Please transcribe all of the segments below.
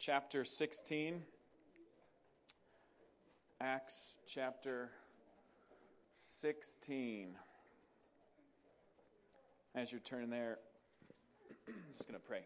chapter 16. Acts chapter 16. As you're turning there, I'm just going to pray.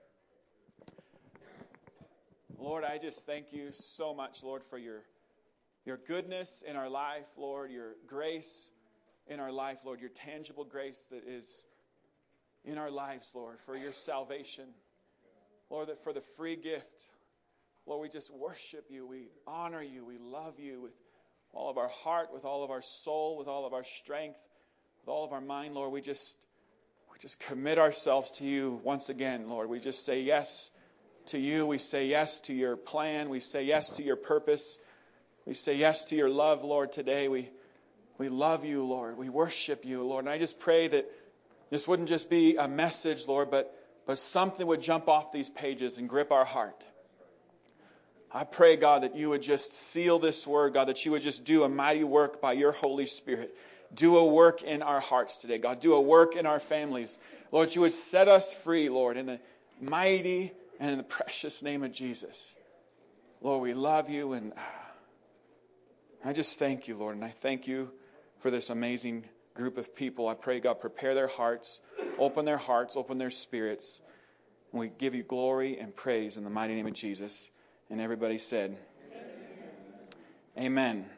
Lord, I just thank you so much, Lord, for your goodness in our life, Lord, your grace in our life, Lord, your tangible grace that is in our lives, Lord, for your salvation. Lord, that for the free gift, Lord, we just worship you, we honor you, we love you with all of our heart, with all of our soul, with all of our strength, with all of our mind, Lord. We just commit ourselves to you once again, Lord. We just say yes to you. We say yes to your plan. We say yes to your purpose. We say yes to your love, Lord, today. We love you, Lord. We worship you, Lord. And I just pray that this wouldn't just be a message, Lord, but something would jump off these pages and grip our heart. I pray, God, that you would just seal this word, God, that you would just do a mighty work by your Holy Spirit. Do a work in our hearts today, God. Do a work in our families. Lord, you would set us free, Lord, in the mighty and in the precious name of Jesus. Lord, we love you, and I just thank you, Lord, and I thank you for this amazing group of people. I pray, God, prepare their hearts, open their spirits. And we give you glory and praise in the mighty name of Jesus. And everybody said, Amen.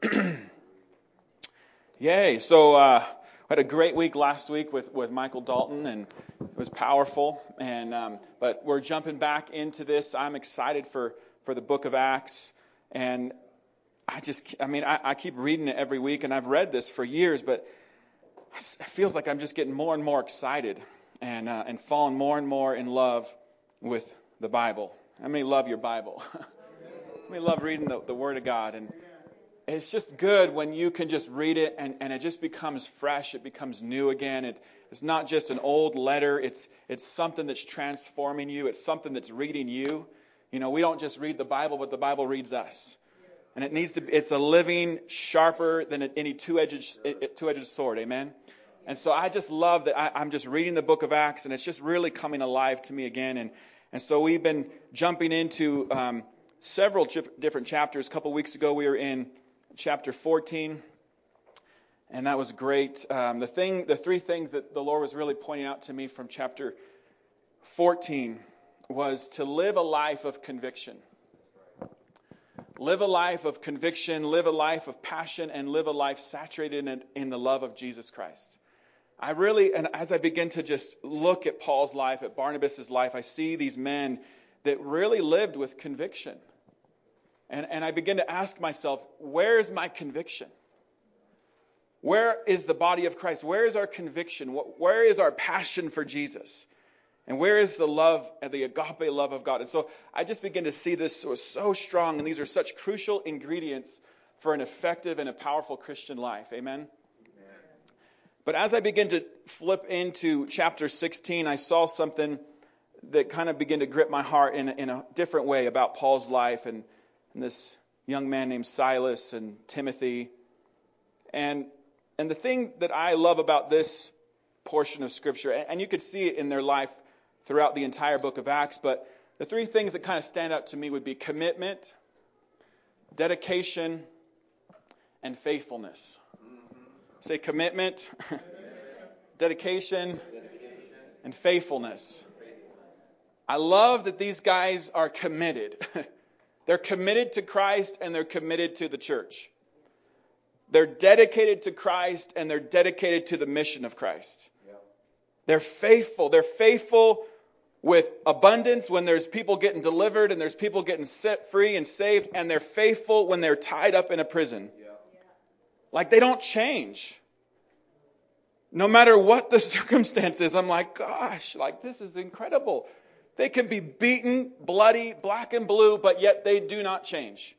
Yay. So I had a great week last week with Michael Dalton, and it was powerful. And but we're jumping back into this. I'm excited for the book of Acts. And I keep reading it every week, and I've read this for years, but it feels like I'm just getting more and more excited and falling more and more in love with the Bible. How many love your Bible? How many love reading the Word of God? And it's just good when you can just read it and it just becomes fresh. It becomes new again. It's not just an old letter. It's something that's transforming you. It's something that's reading you. You know, we don't just read the Bible, but the Bible reads us. And it's a living, sharper than any two-edged sword. Amen. And so I just love that I'm just reading the book of Acts, and it's just really coming alive to me again. And so we've been jumping into several different chapters. A couple weeks ago we were in chapter 14, and that was great. The three things that the Lord was really pointing out to me from chapter 14 was to live a life of conviction. Live a life of conviction, live a life of passion, and live a life saturated in the love of Jesus Christ. And as I begin to just look at Paul's life, at Barnabas' life, I see these men that really lived with conviction. And I begin to ask myself, where is my conviction? Where is the body of Christ? Where is our conviction? Where is our passion for Jesus? And where is the love, the agape love of God? And so I just begin to see this was so strong, and these are such crucial ingredients for an effective and a powerful Christian life. Amen? But as I begin to flip into chapter 16, I saw something that kind of began to grip my heart in a different way about Paul's life and this young man named Silas and Timothy. And the thing that I love about this portion of Scripture, and you could see it in their life throughout the entire book of Acts, but the three things that kind of stand out to me would be commitment, dedication, and faithfulness. Say commitment, dedication, and faithfulness. I love that these guys are committed. They're committed to Christ and they're committed to the church. They're dedicated to Christ and they're dedicated to the mission of Christ. They're faithful. They're faithful with abundance when there's people getting delivered and there's people getting set free and saved, and they're faithful when they're tied up in a prison. Like, they don't change. No matter what the circumstances, I'm like, gosh, like, this is incredible. They can be beaten, bloody, black and blue, but yet they do not change.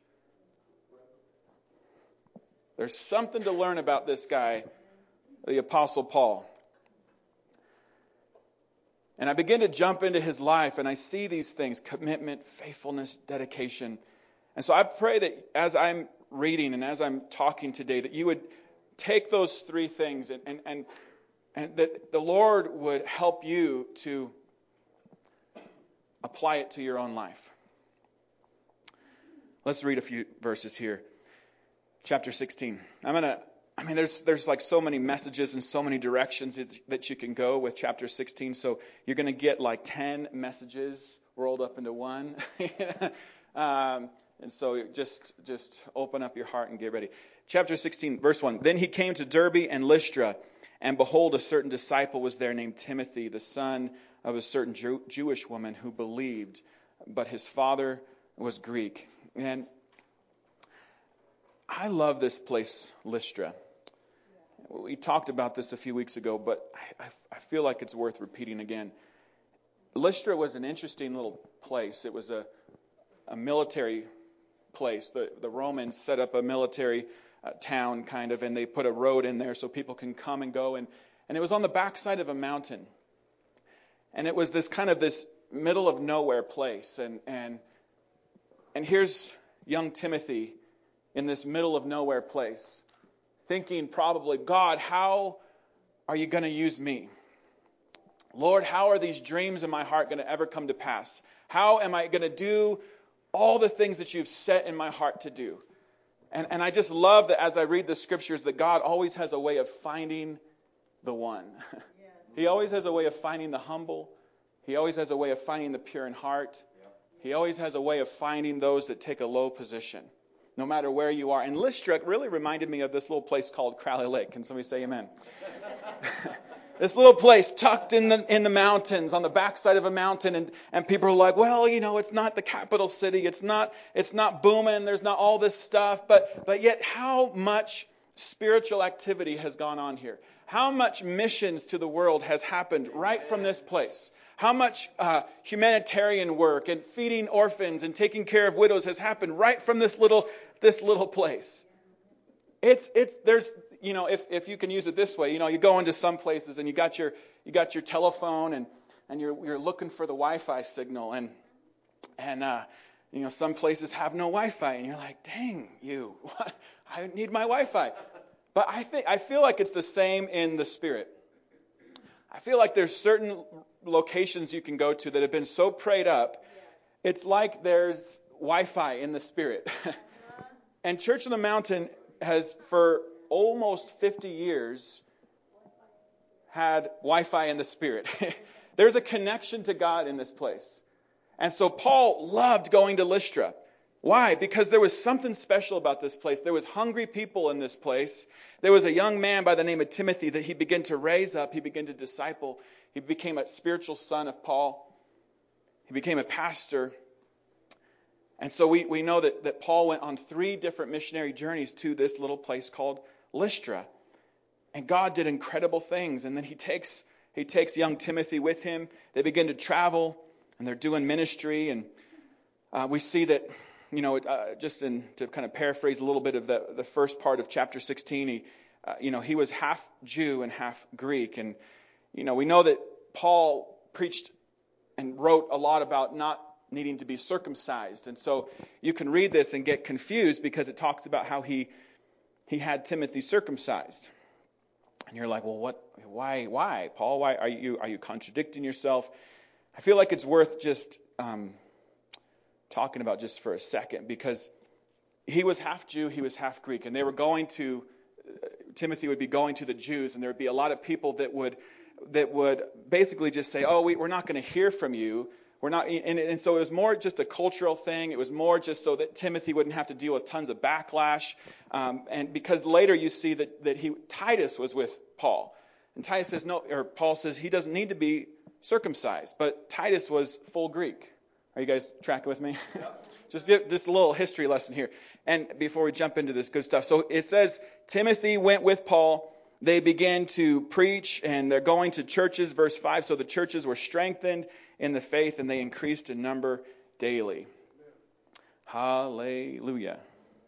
There's something to learn about this guy, the Apostle Paul. And I begin to jump into his life, and I see these things: commitment, faithfulness, dedication. And so I pray that as I'm reading and as I'm talking today, that you would take those three things and that the Lord would help you to apply it to your own life. Let's read a few verses here. Chapter 16. There's like so many messages and so many directions that you can go with chapter 16. So you're going to get like 10 messages rolled up into one. And so just open up your heart and get ready. Chapter 16, verse 1. Then he came to Derbe and Lystra, and behold, a certain disciple was there named Timothy, the son of a certain Jewish woman who believed, but his father was Greek. And I love this place, Lystra. We talked about this a few weeks ago, but I feel like it's worth repeating again. Lystra was an interesting little place. It was a military place. The Romans set up a military town, kind of, and they put a road in there so people can come and go. And it was on the backside of a mountain. And it was this middle of nowhere place. And here's young Timothy in this middle of nowhere place, thinking probably, God, how are you going to use me? Lord, how are these dreams in my heart going to ever come to pass? How am I going to do all the things that you've set in my heart to do? And I just love that as I read the scriptures that God always has a way of finding the one. He always has a way of finding the humble. He always has a way of finding the pure in heart. He always has a way of finding those that take a low position, no matter where you are. And Lystra really reminded me of this little place called Crowley Lake. Can somebody say amen? This little place tucked in the mountains, on the backside of a mountain, and people are like, well, it's not the capital city, it's not booming, there's not all this stuff, but yet how much spiritual activity has gone on here? How much missions to the world has happened right from this place? How much humanitarian work and feeding orphans and taking care of widows has happened right from this little place? If you can use it this way, you go into some places and you got your telephone and you're looking for the Wi-Fi signal and some places have no Wi-Fi and you're like, dang you, I need my Wi-Fi. But I feel like it's the same in the Spirit. I feel like there's certain locations you can go to that have been so prayed up, it's like there's Wi-Fi in the Spirit. And Church on the Mountain has, for almost 50 years, had Wi-Fi in the Spirit. There's a connection to God in this place. And so Paul loved going to Lystra. Why? Because there was something special about this place. There was hungry people in this place. There was a young man by the name of Timothy that he began to raise up. He began to disciple. He became a spiritual son of Paul. He became a pastor. And so we know that Paul went on 3 different missionary journeys to this little place called Lystra. And God did incredible things. And then he takes young Timothy with him. They begin to travel, and they're doing ministry. And we see that, to kind of paraphrase a little bit of the first part of chapter 16, he was half Jew and half Greek. And, we know that Paul preached and wrote a lot about not needing to be circumcised. And so you can read this and get confused because it talks about how he had Timothy circumcised. And you're like, well, why, Paul? Why are you contradicting yourself? I feel like it's worth just talking about just for a second, because he was half Jew, he was half Greek, and Timothy would be going to the Jews, and there would be a lot of people that would basically just say, oh, we're not going to hear from you. We're not, and so it was more just a cultural thing. It was more just so that Timothy wouldn't have to deal with tons of backlash. And because later you see that Titus was with Paul. And Titus says Paul says he doesn't need to be circumcised, but Titus was full Greek. Are you guys tracking with me? Yep. Just a little history lesson here. And before we jump into this good stuff. So it says Timothy went with Paul. They began to preach, and they're going to churches, verse 5. So the churches were strengthened in the faith, and they increased in number daily. Hallelujah.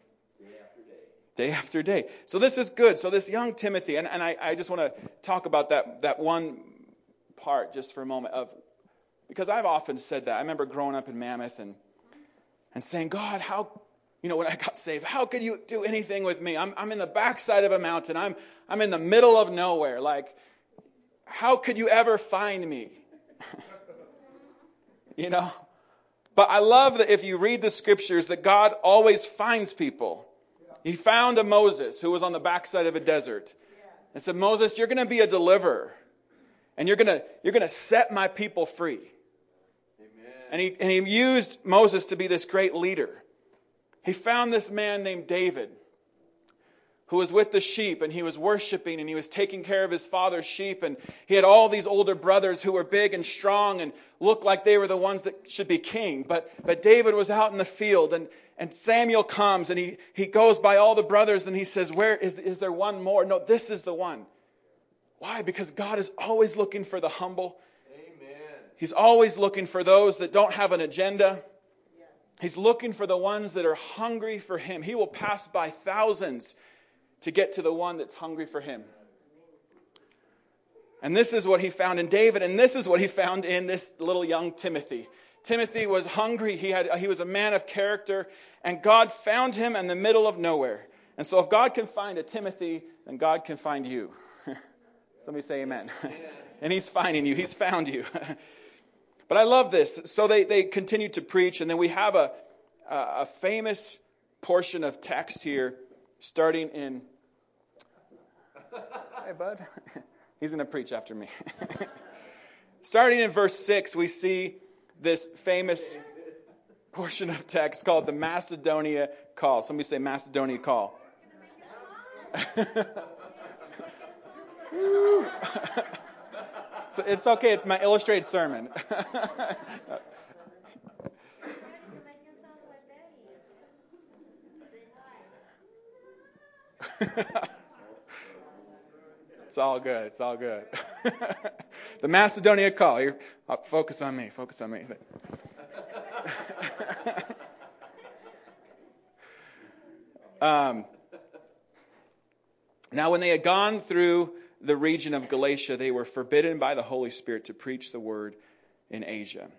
Day after day. So this is good. So this young Timothy, and I just want to talk about that one part just for a moment, because I've often said that. I remember growing up in Mammoth and saying, God, how, when I got saved, how could you do anything with me? I'm in the backside of a mountain. I'm in the middle of nowhere. Like, how could you ever find me? But I love that if you read the scriptures that God always finds people. He found a Moses who was on the backside of a desert and said, Moses, you're going to be a deliverer and you're going to set my people free. Amen. And he used Moses to be this great leader. He found this man named David who was with the sheep, and he was worshiping, and he was taking care of his father's sheep, and he had all these older brothers who were big and strong and looked like they were the ones that should be king. But David was out in the field, and Samuel comes, and he goes by all the brothers, and he says, where is there one more? No, this is the one. Why? Because God is always looking for the humble. Amen. He's always looking for those that don't have an agenda. He's looking for the ones that are hungry for Him. He will pass by thousands to get to the one that's hungry for Him. And this is what He found in David, and this is what He found in this little young Timothy. Timothy was hungry. He was a man of character, and God found him in the middle of nowhere. And so if God can find a Timothy, then God can find you. Somebody say amen. And He's finding you. He's found you. But I love this. So they continued to preach, and then we have a famous portion of text here, starting in... Hey, bud. He's going to preach after me. Starting in verse 6, we see this famous portion of text called the Macedonia Call. Somebody say Macedonia Call. So it's okay. It's my illustrated sermon. It's all good. It's all good. The Macedonia Call. Focus on me. Focus on me. Now, when they had gone through the region of Galatia, they were forbidden by the Holy Spirit to preach the word in Asia.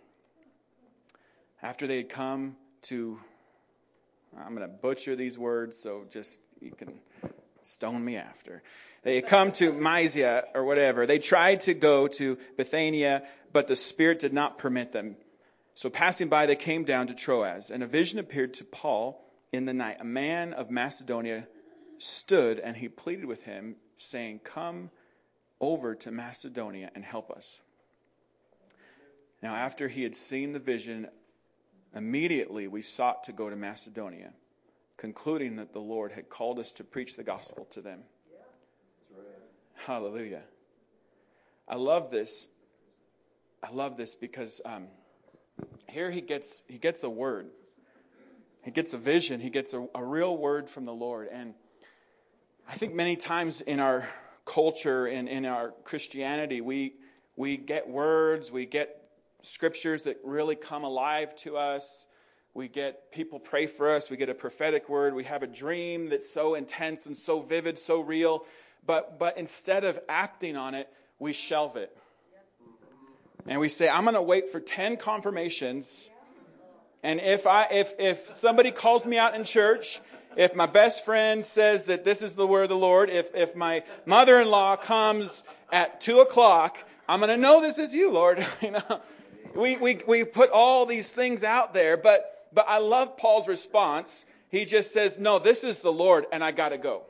After they had come to, I'm going to butcher these words, so just you can stone me after. They had come to Mysia or whatever. They tried to go to Bithynia, but the Spirit did not permit them. So passing by, they came down to Troas, and a vision appeared to Paul in the night. A man of Macedonia stood, and he pleaded with him, saying, "Come over to Macedonia and help us." Now, after he had seen the vision, immediately we sought to go to Macedonia, concluding that the Lord had called us to preach the gospel to them. Hallelujah. I love this. I love this because here he gets a word. He gets a vision. He gets a real word from the Lord. And I think many times in our culture and in our Christianity, we get words, we get scriptures that really come alive to us. We get people pray for us. We get a prophetic word. We have a dream that's so intense and so vivid, so real. But instead of acting on it, we shelve it. And we say, I'm going to wait for 10 confirmations. And if somebody calls me out in church, if my best friend says that this is the word of the Lord, if my mother-in-law comes at 2:00, I'm going to know this is you, Lord. You know, we put all these things out there, but I love Paul's response. He just says, no, this is the Lord, and I got to go.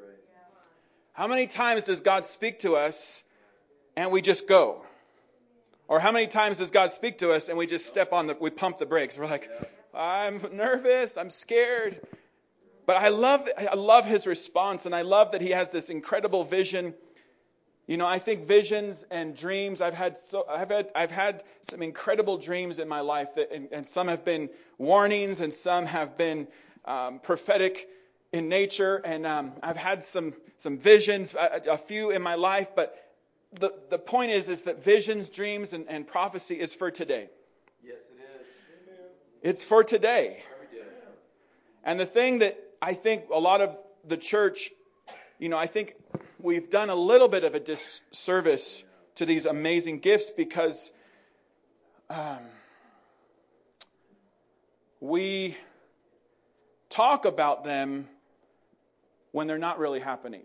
How many times does God speak to us and we just go? Or how many times does God speak to us and we just we pump the brakes? We're like, I'm nervous, I'm scared. But I love his response, and I love that he has this incredible vision. You know, I think visions and dreams, I've had some incredible dreams in my life and some have been warnings and some have been prophetic in nature, and I've had some visions, a few in my life, but the point is that visions, dreams, and prophecy is for today. Yes, it is. It's for today. And the thing that I think a lot of the church, you know, I think we've done a little bit of a disservice to these amazing gifts because we talk about them when they're not really happening.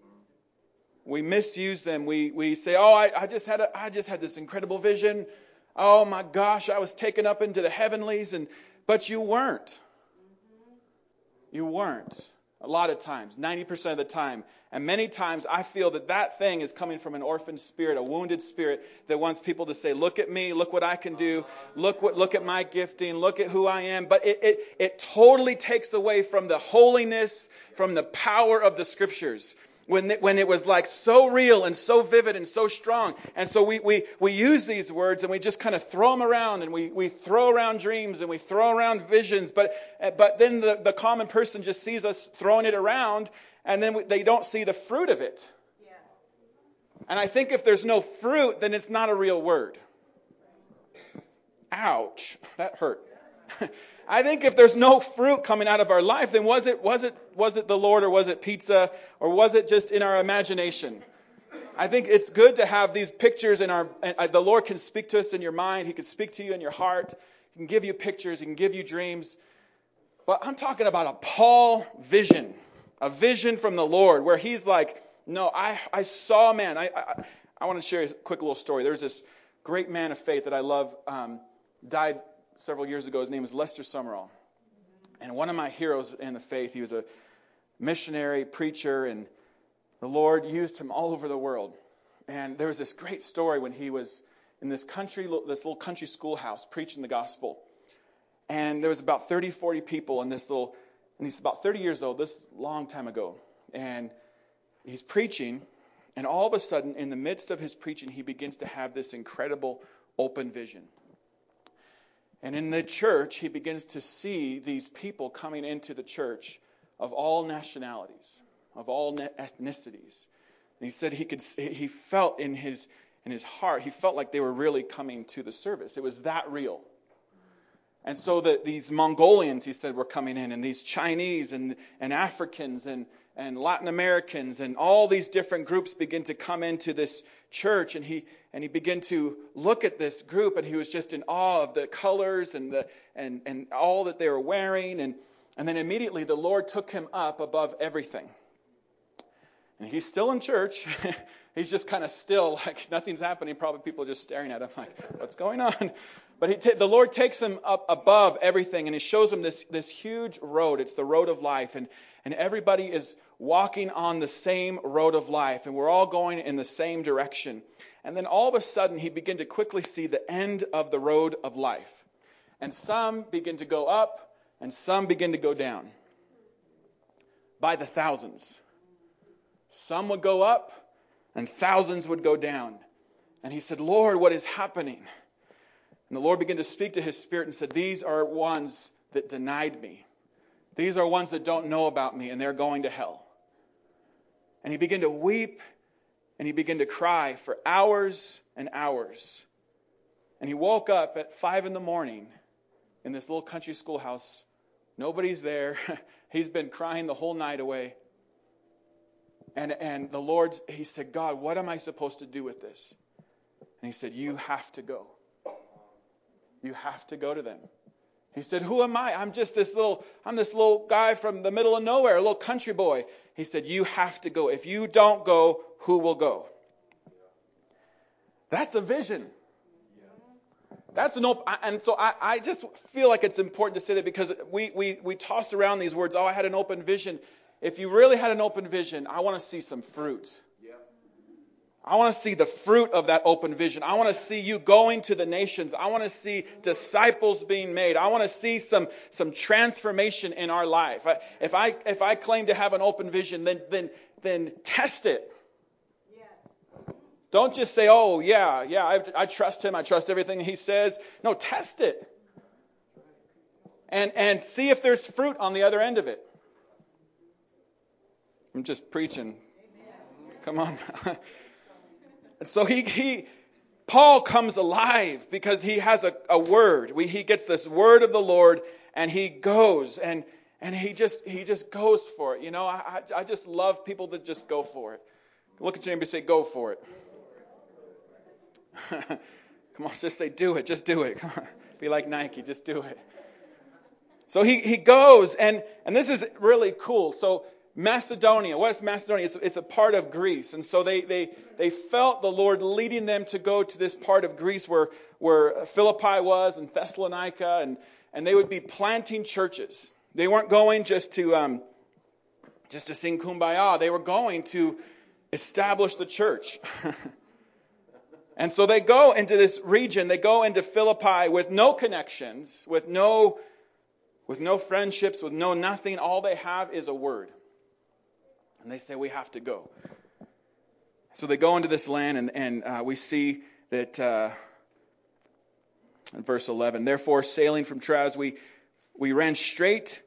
We misuse them. We say, "Oh, I just had this incredible vision. Oh my gosh, I was taken up into the heavenlies, but you weren't. You weren't. A lot of times, 90% of the time. And many times I feel that thing is coming from an orphan spirit, a wounded spirit that wants people to say, look at me, look what I can do, look at my gifting, look at who I am. But it totally takes away from the holiness, from the power of the Scriptures. When it was like so real and so vivid and so strong. And so we use these words and we just kind of throw them around, and we throw around dreams and we throw around visions. But then the common person just sees us throwing it around, and then they don't see the fruit of it. Yes. And I think if there's no fruit, then it's not a real word. Ouch, that hurt. I think if there's no fruit coming out of our life, then was it the Lord, or was it pizza, or was it just in our imagination? I think it's good to have these pictures the Lord can speak to us in your mind. He can speak to you in your heart. He can give you pictures. He can give you dreams. But I'm talking about a Paul vision, a vision from the Lord where he's like, no, I saw a man. I want to share a quick little story. There's this great man of faith that I love, died several years ago. His name is Lester Sumrall. And one of my heroes in the faith, he was a missionary, preacher, and the Lord used him all over the world. And there was this great story when he was in this little country schoolhouse preaching the gospel. And there was about 30, 40 people in this and he's about 30 years old, this is a long time ago. And he's preaching, and all of a sudden, in the midst of his preaching, he begins to have this incredible open vision. And in the church, he begins to see these people coming into the church of all nationalities, of all ethnicities. And he said he felt in his heart, he felt like they were really coming to the service. It was that real. And so these Mongolians, he said, were coming in, and these Chinese and Africans and Latin Americans, and all these different groups begin to come into this church, and he began to look at this group, and he was just in awe of the colors and all that they were wearing, and then immediately the Lord took him up above everything. And he's still in church. He's just kind of still, like nothing's happening. Probably people are just staring at him like, what's going on? But the Lord takes him up above everything, and he shows him this huge road. It's the road of life, and everybody is walking on the same road of life, and we're all going in the same direction. And then all of a sudden, he began to quickly see the end of the road of life. And some begin to go up, and some begin to go down by the thousands. Some would go up, and thousands would go down. And he said, Lord, what is happening? And the Lord began to speak to his spirit and said, these are ones that denied me. These are ones that don't know about me, and they're going to hell. And he began to weep, and he began to cry for hours and hours. And he woke up at 5 a.m. in this little country schoolhouse. Nobody's there. He's been crying the whole night away. And the Lord, he said, God, what am I supposed to do with this? And he said, you have to go. You have to go to them. He said, who am I? I'm this little guy from the middle of nowhere, a little country boy. He said, you have to go. If you don't go, who will go? That's a vision. That's and so I just feel like it's important to say that, because we toss around these words, I had an open vision. If you really had an open vision, I want to see some fruit. I want to see the fruit of that open vision. I want to see you going to the nations. I want to see disciples being made. I want to see some transformation in our life. If I claim to have an open vision, then test it. Yes. Don't just say, oh, yeah, I trust him. I trust everything he says. No, test it. And see if there's fruit on the other end of it. I'm just preaching. Amen. Come on. So Paul comes alive because he has a word. He gets this word of the Lord, and he goes and he just goes for it. You know, I just love people that just go for it. Look at your neighbor and say, go for it. Come on, just say, do it. Just do it. Come on. Be like Nike. Just do it. So he goes, and this is really cool. So Macedonia. What is Macedonia? It's a part of Greece. And so they felt the Lord leading them to go to this part of Greece where Philippi was and Thessalonica, and they would be planting churches. They weren't going just to sing Kumbaya. They were going to establish the church. And so they go into this region. They go into Philippi with no connections, with no friendships, with no nothing. All they have is a word. And they say, we have to go. So they go into this land, and we see that in verse 11, therefore, sailing from Troas, we ran straight.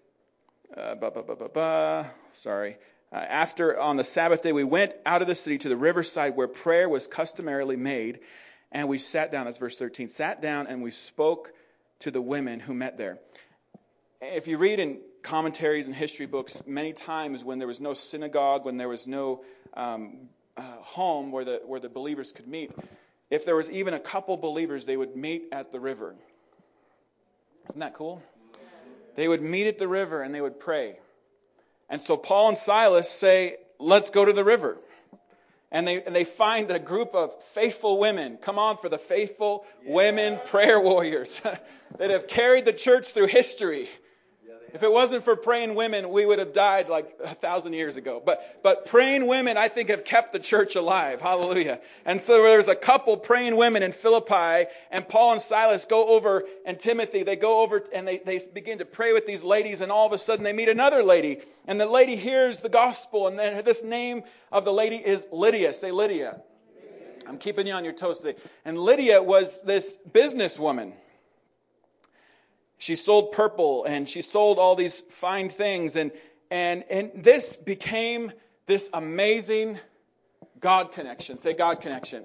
After on the Sabbath day, we went out of the city to the riverside where prayer was customarily made, and we sat down. That's verse 13. Sat down, and we spoke to the women who met there. If you read in commentaries and history books, many times when there was no synagogue, when there was no home where the believers could meet, if there was even a couple believers, they would meet at the river. Isn't that cool? They would meet at the river and they would pray. And so Paul and Silas say, let's go to the river. And they find a group of faithful women. Come on, for the faithful women prayer warriors that have carried the church through history. If it wasn't for praying women, we would have died like 1,000 years ago. But praying women, I think, have kept the church alive. Hallelujah. And so there's a couple praying women in Philippi, and Paul and Silas go over, and Timothy, they go over and they begin to pray with these ladies, and all of a sudden they meet another lady. And the lady hears the gospel, and then this name of the lady is Lydia. Say Lydia. I'm keeping you on your toes today. And Lydia was this businesswoman. She sold purple, and she sold all these fine things, and this became this amazing God connection. Say God connection.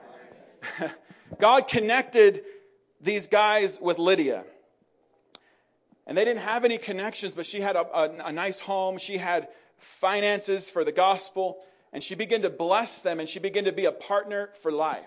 God connected these guys with Lydia. And they didn't have any connections, but she had a nice home. She had finances for the gospel, and she began to bless them, and she began to be a partner for life.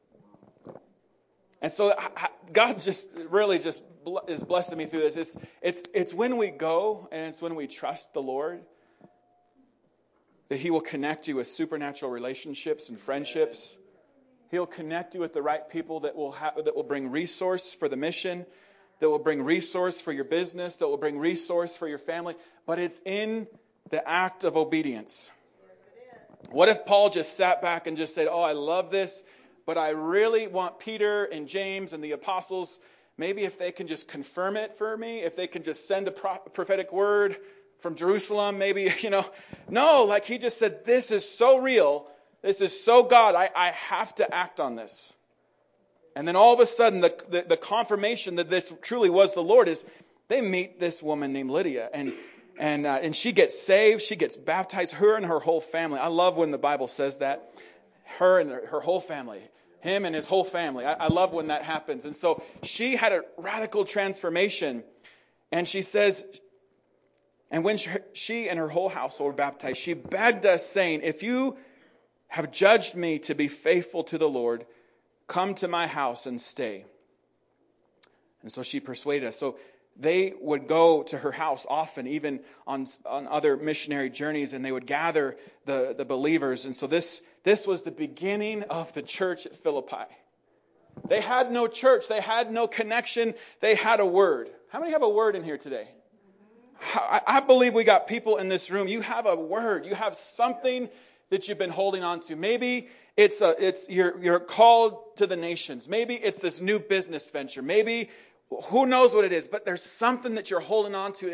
And so God just really just is blessing me through this. It's when we go and it's when we trust the Lord that He will connect you with supernatural relationships and friendships. He'll connect you with the right people that will bring resource for the mission, that will bring resource for your business, that will bring resource for your family. But it's in the act of obedience. What if Paul just sat back and just said, "Oh, I love this, but I really want Peter and James and the apostles, maybe if they can just confirm it for me, if they can just send a prophetic word from Jerusalem, maybe, No, like he just said, this is so real. This is so God. I have to act on this. And then all of a sudden, the confirmation that this truly was the Lord is they meet this woman named Lydia, and she gets saved. She gets baptized, her and her whole family. I love when the Bible says that. Her and her whole family. Him and his whole family. I love when that happens. And so she had a radical transformation. And she says, and when she and her whole household were baptized, she begged us, saying, if you have judged me to be faithful to the Lord, come to my house and stay. And so she persuaded us. So they would go to her house often, even on other missionary journeys, and they would gather the believers. And so this was the beginning of the church at Philippi. They had no church. They had no connection. They had a word. How many have a word in here today? I believe we got people in this room. You have a word. You have something that you've been holding on to. Maybe you're called to the nations. Maybe it's this new business venture. Maybe who knows what it is, but there's something that you're holding on to.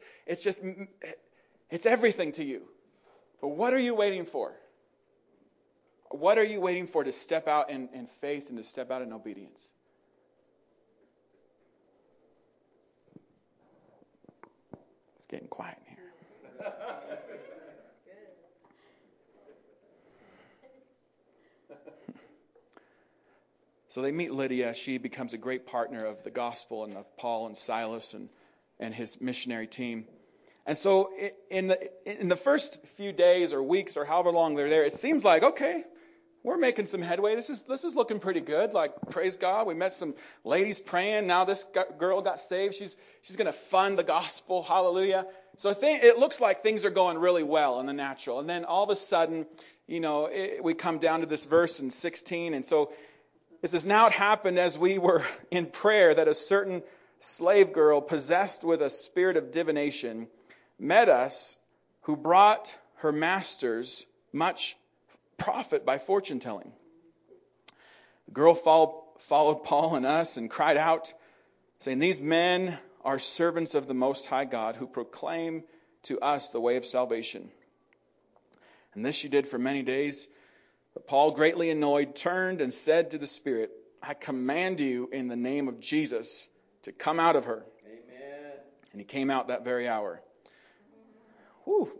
It's everything to you. But what are you waiting for? What are you waiting for to step out in faith and to step out in obedience? It's getting quiet in here. So they meet Lydia. She becomes a great partner of the gospel and of Paul and Silas and his missionary team. And so in the first few days or weeks or however long they're there, it seems like, okay, we're making some headway. This is looking pretty good. Like, praise God. We met some ladies praying. Now this girl got saved. She's going to fund the gospel. Hallelujah. So it looks like things are going really well in the natural. And then all of a sudden, we come down to this verse in 16. And so it says, now it happened as we were in prayer that a certain slave girl possessed with a spirit of divination met us, who brought her masters much profit by fortune telling. The girl followed Paul and us and cried out, saying, these men are servants of the Most High God, who proclaim to us the way of salvation. And this she did for many days. But Paul, greatly annoyed, turned and said to the spirit, I command you in the name of Jesus to come out of her. Amen. And he came out that very hour. Whew.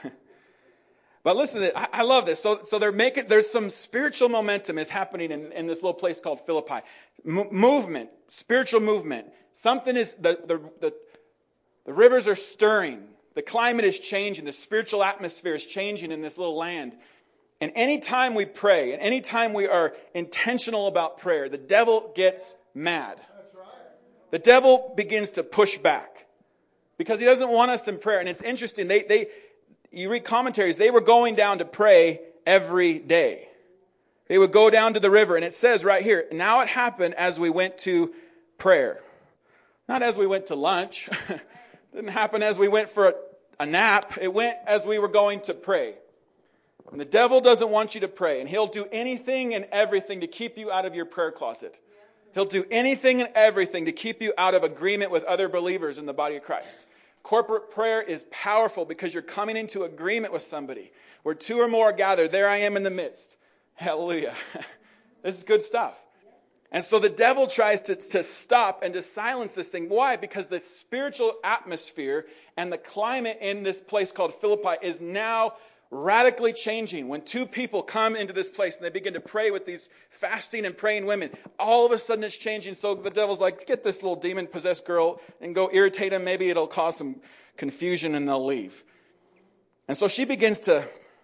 But listen, I love this. So there's some spiritual momentum is happening in this little place called Philippi. Movement, spiritual movement. Something is, the rivers are stirring. The climate is changing. The spiritual atmosphere is changing in this little land. And anytime we pray, and anytime we are intentional about prayer, the devil gets mad. That's right. The devil begins to push back because he doesn't want us in prayer. And it's interesting. You read commentaries, they were going down to pray every day. They would go down to the river, and it says right here, now it happened as we went to prayer. Not as we went to lunch. It didn't happen as we went for a nap. It went as we were going to pray. And the devil doesn't want you to pray, and he'll do anything and everything to keep you out of your prayer closet. He'll do anything and everything to keep you out of agreement with other believers in the body of Christ. Corporate prayer is powerful because you're coming into agreement with somebody. Where two or more are gathered, there I am in the midst. Hallelujah. This is good stuff. And so the devil tries to stop and to silence this thing. Why? Because the spiritual atmosphere and the climate in this place called Philippi is now radically changing. When two people come into this place and they begin to pray with these fasting and praying women, all of a sudden it's changing. So the devil's like, get this little demon-possessed girl and go irritate him. Maybe it'll cause some confusion and they'll leave. And so she begins to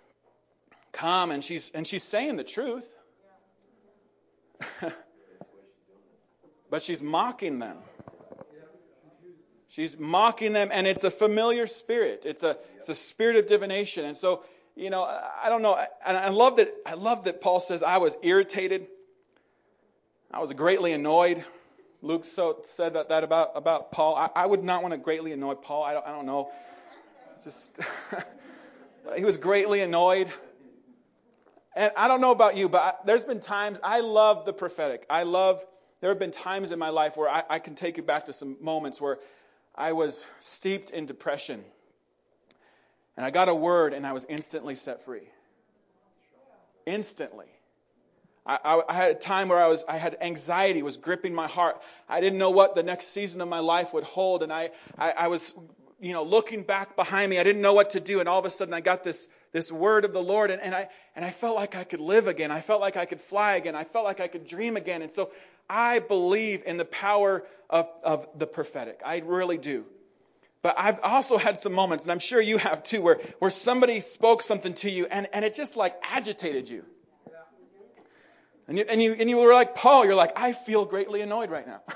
come and she's saying the truth. But she's mocking them. She's mocking them, and it's a familiar spirit. It's a spirit of divination. And so, I don't know. And I love that Paul says, I was irritated. I was greatly annoyed. Luke said that about Paul. I would not want to greatly annoy Paul. I don't know. Just he was greatly annoyed. And I don't know about you, but there's been times I love the prophetic. There have been times in my life where I can take you back to some moments where I was steeped in depression. And I got a word and I was instantly set free. Instantly. I had a time where I had anxiety was gripping my heart. I didn't know what the next season of my life would hold. And I was, looking back behind me. I didn't know what to do. And all of a sudden I got this word of the Lord. And I felt like I could live again. I felt like I could fly again. I felt like I could dream again. And so I believe in the power of the prophetic. I really do. But I've also had some moments, and I'm sure you have too, where somebody spoke something to you and it just like agitated you. And you were like Paul, you're like, I feel greatly annoyed right now.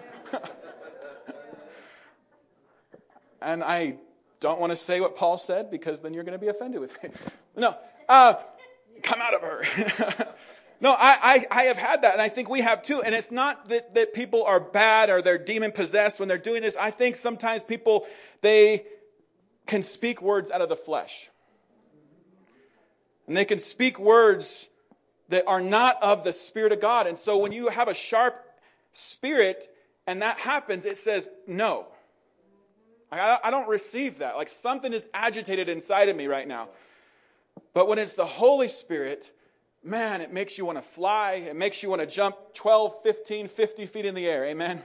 And I don't want to say what Paul said because then you're going to be offended with me. No, come out of her. No, I have had that, and I think we have too. And it's not that people are bad or they're demon-possessed when they're doing this. I think sometimes people, they can speak words out of the flesh. And they can speak words that are not of the Spirit of God. And so when you have a sharp spirit and that happens, it says, no. I don't receive that. Like something is agitated inside of me right now. But when it's the Holy Spirit, man, it makes you want to fly. It makes you want to jump 12, 15, 50 feet in the air. Amen?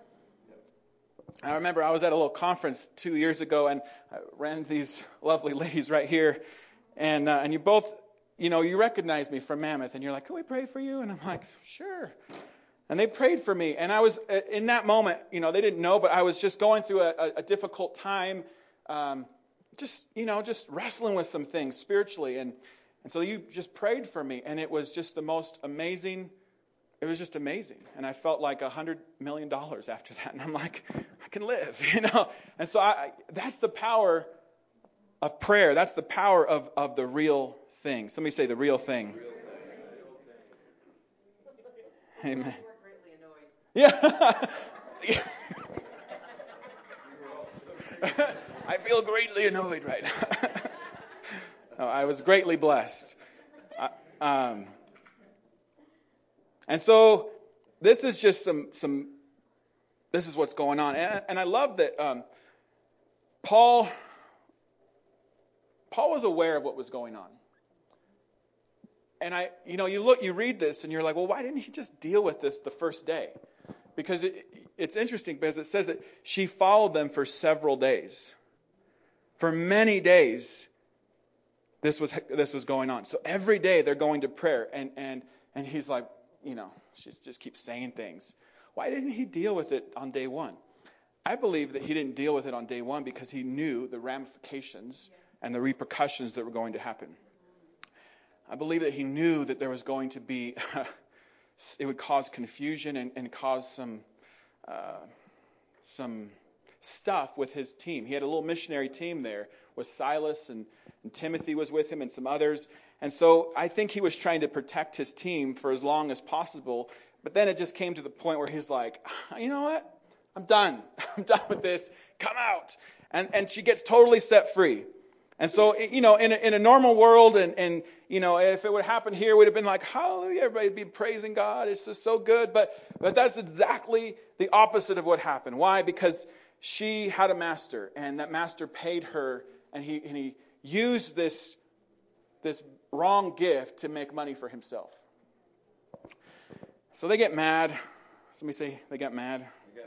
I remember I was at a little conference 2 years ago, and I ran into these lovely ladies right here. And you both, you recognize me from Mammoth. And you're like, can we pray for you? And I'm like, sure. And they prayed for me. And I was, in that moment, they didn't know, but I was just going through a difficult time, just wrestling with some things spiritually. And so you just prayed for me, and it was just the most amazing. It was just amazing. And I felt like $100 million after that. And I'm like, I can live, you know. And so that's the power of prayer. That's the power of the real thing. Somebody say the real thing. Amen. Yeah. I feel greatly annoyed right now. No, I was greatly blessed. And so this is just this is what's going on. And I love that Paul was aware of what was going on. And you read this and you're like, well, why didn't he just deal with this the first day? Because it's interesting because it says that she followed them for several days. For many days, this was going on. So every day they're going to prayer, and he's like, she just keeps saying things. Why didn't he deal with it on day one? I believe that he didn't deal with it on day one because he knew the ramifications and the repercussions that were going to happen. I believe that he knew that there was going to be, it would cause confusion and cause some stuff with his team. He had a little missionary team there with Silas and Timothy was with him and some others. And so I think he was trying to protect his team for as long as possible. But then it just came to the point where he's like, you know what? I'm done. I'm done with this. Come out. And she gets totally set free. And so, in a normal world and if it would happen here, we'd have been like, hallelujah, everybody would be praising God. It's just so good. But that's exactly the opposite of what happened. Why? Because she had a master, and that master paid her, and he used this wrong gift to make money for himself. So they get mad. Somebody say they got mad.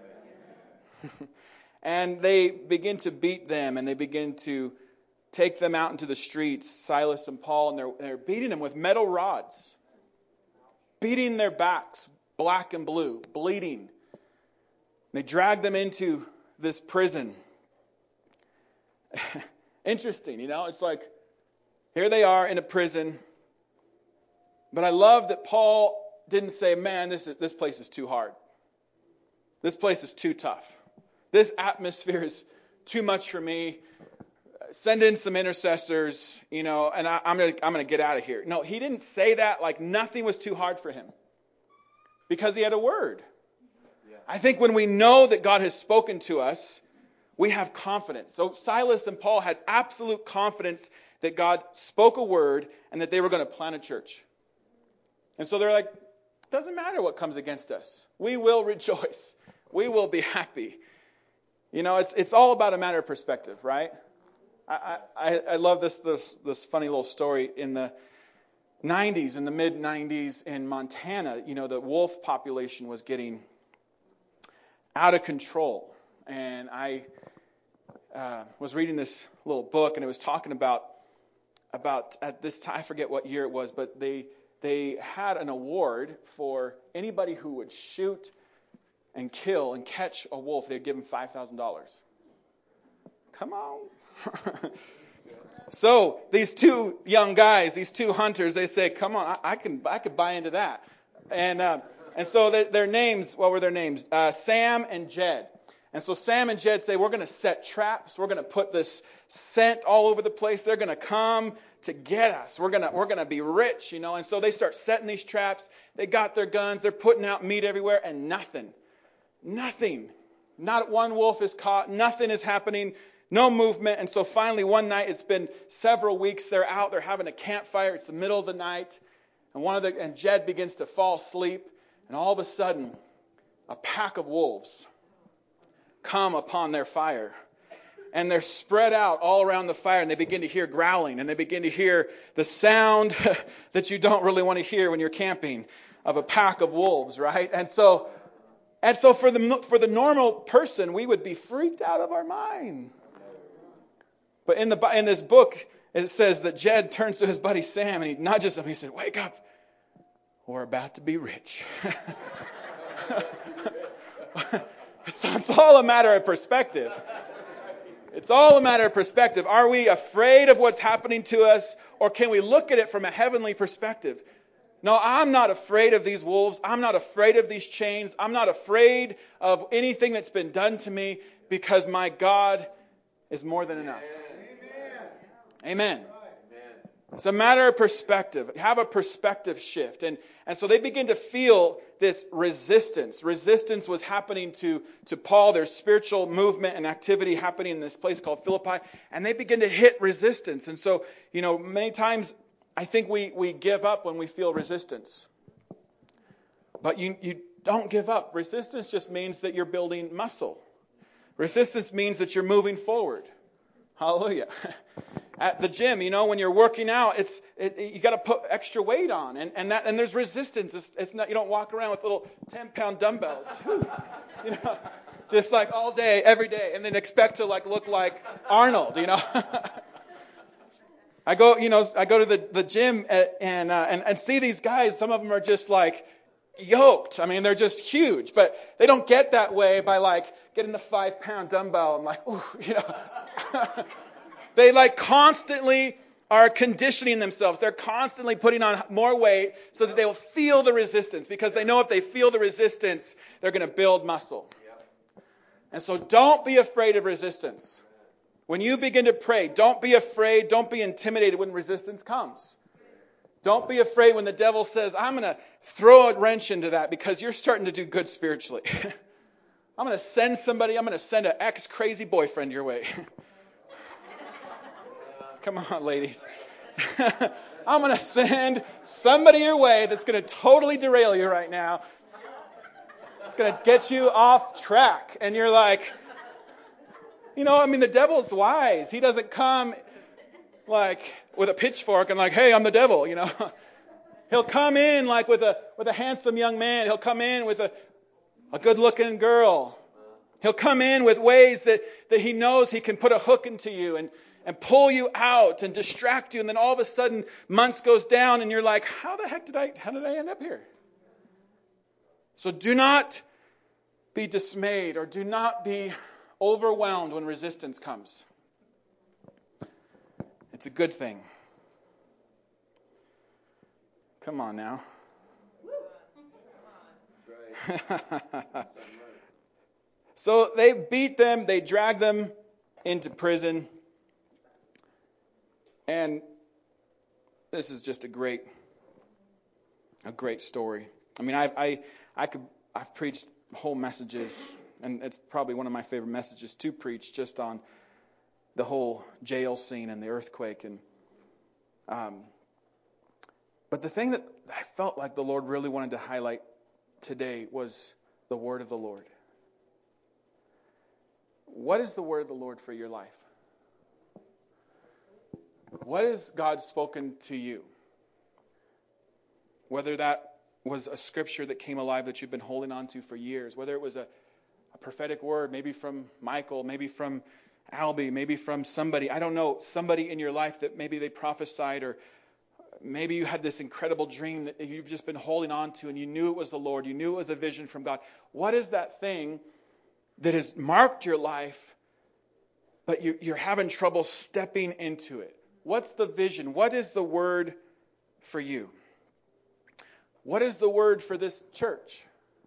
And they begin to beat them, and they begin to take them out into the streets, Silas and Paul, and they're beating them with metal rods, beating their backs black and blue, bleeding. They drag them into this prison. Interesting, it's like here they are in a prison. But I love that Paul didn't say, man, this place is too hard. This place is too tough. This atmosphere is too much for me. Send in some intercessors, and I'm gonna get out of here. No, he didn't say that like nothing was too hard for him. Because he had a word. Yeah. I think when we know that God has spoken to us, we have confidence. So Silas and Paul had absolute confidence that God spoke a word and that they were going to plant a church. And so they're like, doesn't matter what comes against us. We will rejoice. We will be happy. It's all about a matter of perspective, right? I love this funny little story. In the 90s, in the mid-90s in Montana, the wolf population was getting out of control. And I was reading this little book, and it was talking about at this time, I forget what year it was, but they had an award for anybody who would shoot and kill and catch a wolf. They'd give them $5,000. Come on. So these two young guys, these two hunters, they say, come on, I could buy into that. And so their names, what were their names? Sam and Jed. And so Sam and Jed say, we're going to set traps. We're going to put this scent all over the place. They're going to come to get us. We're going to be rich, And so they start setting these traps. They got their guns. They're putting out meat everywhere, and nothing. Not one wolf is caught. Nothing is happening. No movement. And so finally one night, it's been several weeks, they're out, they're having a campfire. It's the middle of the night. And Jed begins to fall asleep. And all of a sudden, a pack of wolves come upon their fire. And they're spread out all around the fire, and they begin to hear growling, and they begin to hear the sound that you don't really want to hear when you're camping of a pack of wolves, right? And so for the normal person, we would be freaked out of our mind. But in this book, it says that Jed turns to his buddy Sam and he nudges him. He said, "Wake up. We're about to be rich." So it's all a matter of perspective. It's all a matter of perspective. Are we afraid of what's happening to us, or can we look at it from a heavenly perspective? No, I'm not afraid of these wolves. I'm not afraid of these chains. I'm not afraid of anything that's been done to me, because my God is more than enough. Amen. It's a matter of perspective. Have a perspective shift. And so they begin to feel this resistance. Resistance was happening to Paul. There's spiritual movement and activity happening in this place called Philippi. And they begin to hit resistance. And so, many times I think we give up when we feel resistance. But you don't give up. Resistance just means that you're building muscle. Resistance means that you're moving forward. Hallelujah. At the gym, when you're working out, you got to put extra weight on, and there's resistance. It's not, you don't walk around with little 10-pound dumbbells, just like all day, every day, and then expect to look like Arnold. I go to the gym and see these guys. Some of them are just yoked. I mean, they're just huge, but they don't get that way by getting the 5-pound dumbbell and ooh. They constantly are conditioning themselves. They're constantly putting on more weight so that they will feel the resistance, because they know if they feel the resistance, they're going to build muscle. And so don't be afraid of resistance. When you begin to pray, don't be afraid. Don't be intimidated when resistance comes. Don't be afraid when the devil says, I'm going to throw a wrench into that because you're starting to do good spiritually. I'm going to send an ex-crazy boyfriend your way. Come on, ladies. I'm going to send somebody your way that's going to totally derail you right now. It's going to get you off track. And you're the devil's wise. He doesn't come with a pitchfork and hey, I'm the devil, He'll come in with a handsome young man. He'll come in with a good-looking girl. He'll come in with ways that he knows he can put a hook into you and pull you out and distract you. And then all of a sudden, months goes down and you're like, how did I end up here? So do not be dismayed, or do not be overwhelmed when resistance comes. It's a good thing. Come on now. So they beat them, they drag them into prison. And this is just a great story. I mean, I've preached whole messages, and it's probably one of my favorite messages to preach, just on the whole jail scene and the earthquake. And but the thing that I felt like the Lord really wanted to highlight today was the word of the Lord. What is the word of the Lord for your life? What has God spoken to you? Whether that was a scripture that came alive that you've been holding on to for years, whether it was a prophetic word, maybe from Michael, maybe from Albie, maybe from somebody, I don't know, somebody in your life that maybe they prophesied, or maybe you had this incredible dream that you've just been holding on to, and you knew it was the Lord, you knew it was a vision from God. What is that thing that has marked your life, but you're having trouble stepping into it? What's the vision? What is the word for you? What is the word for this church?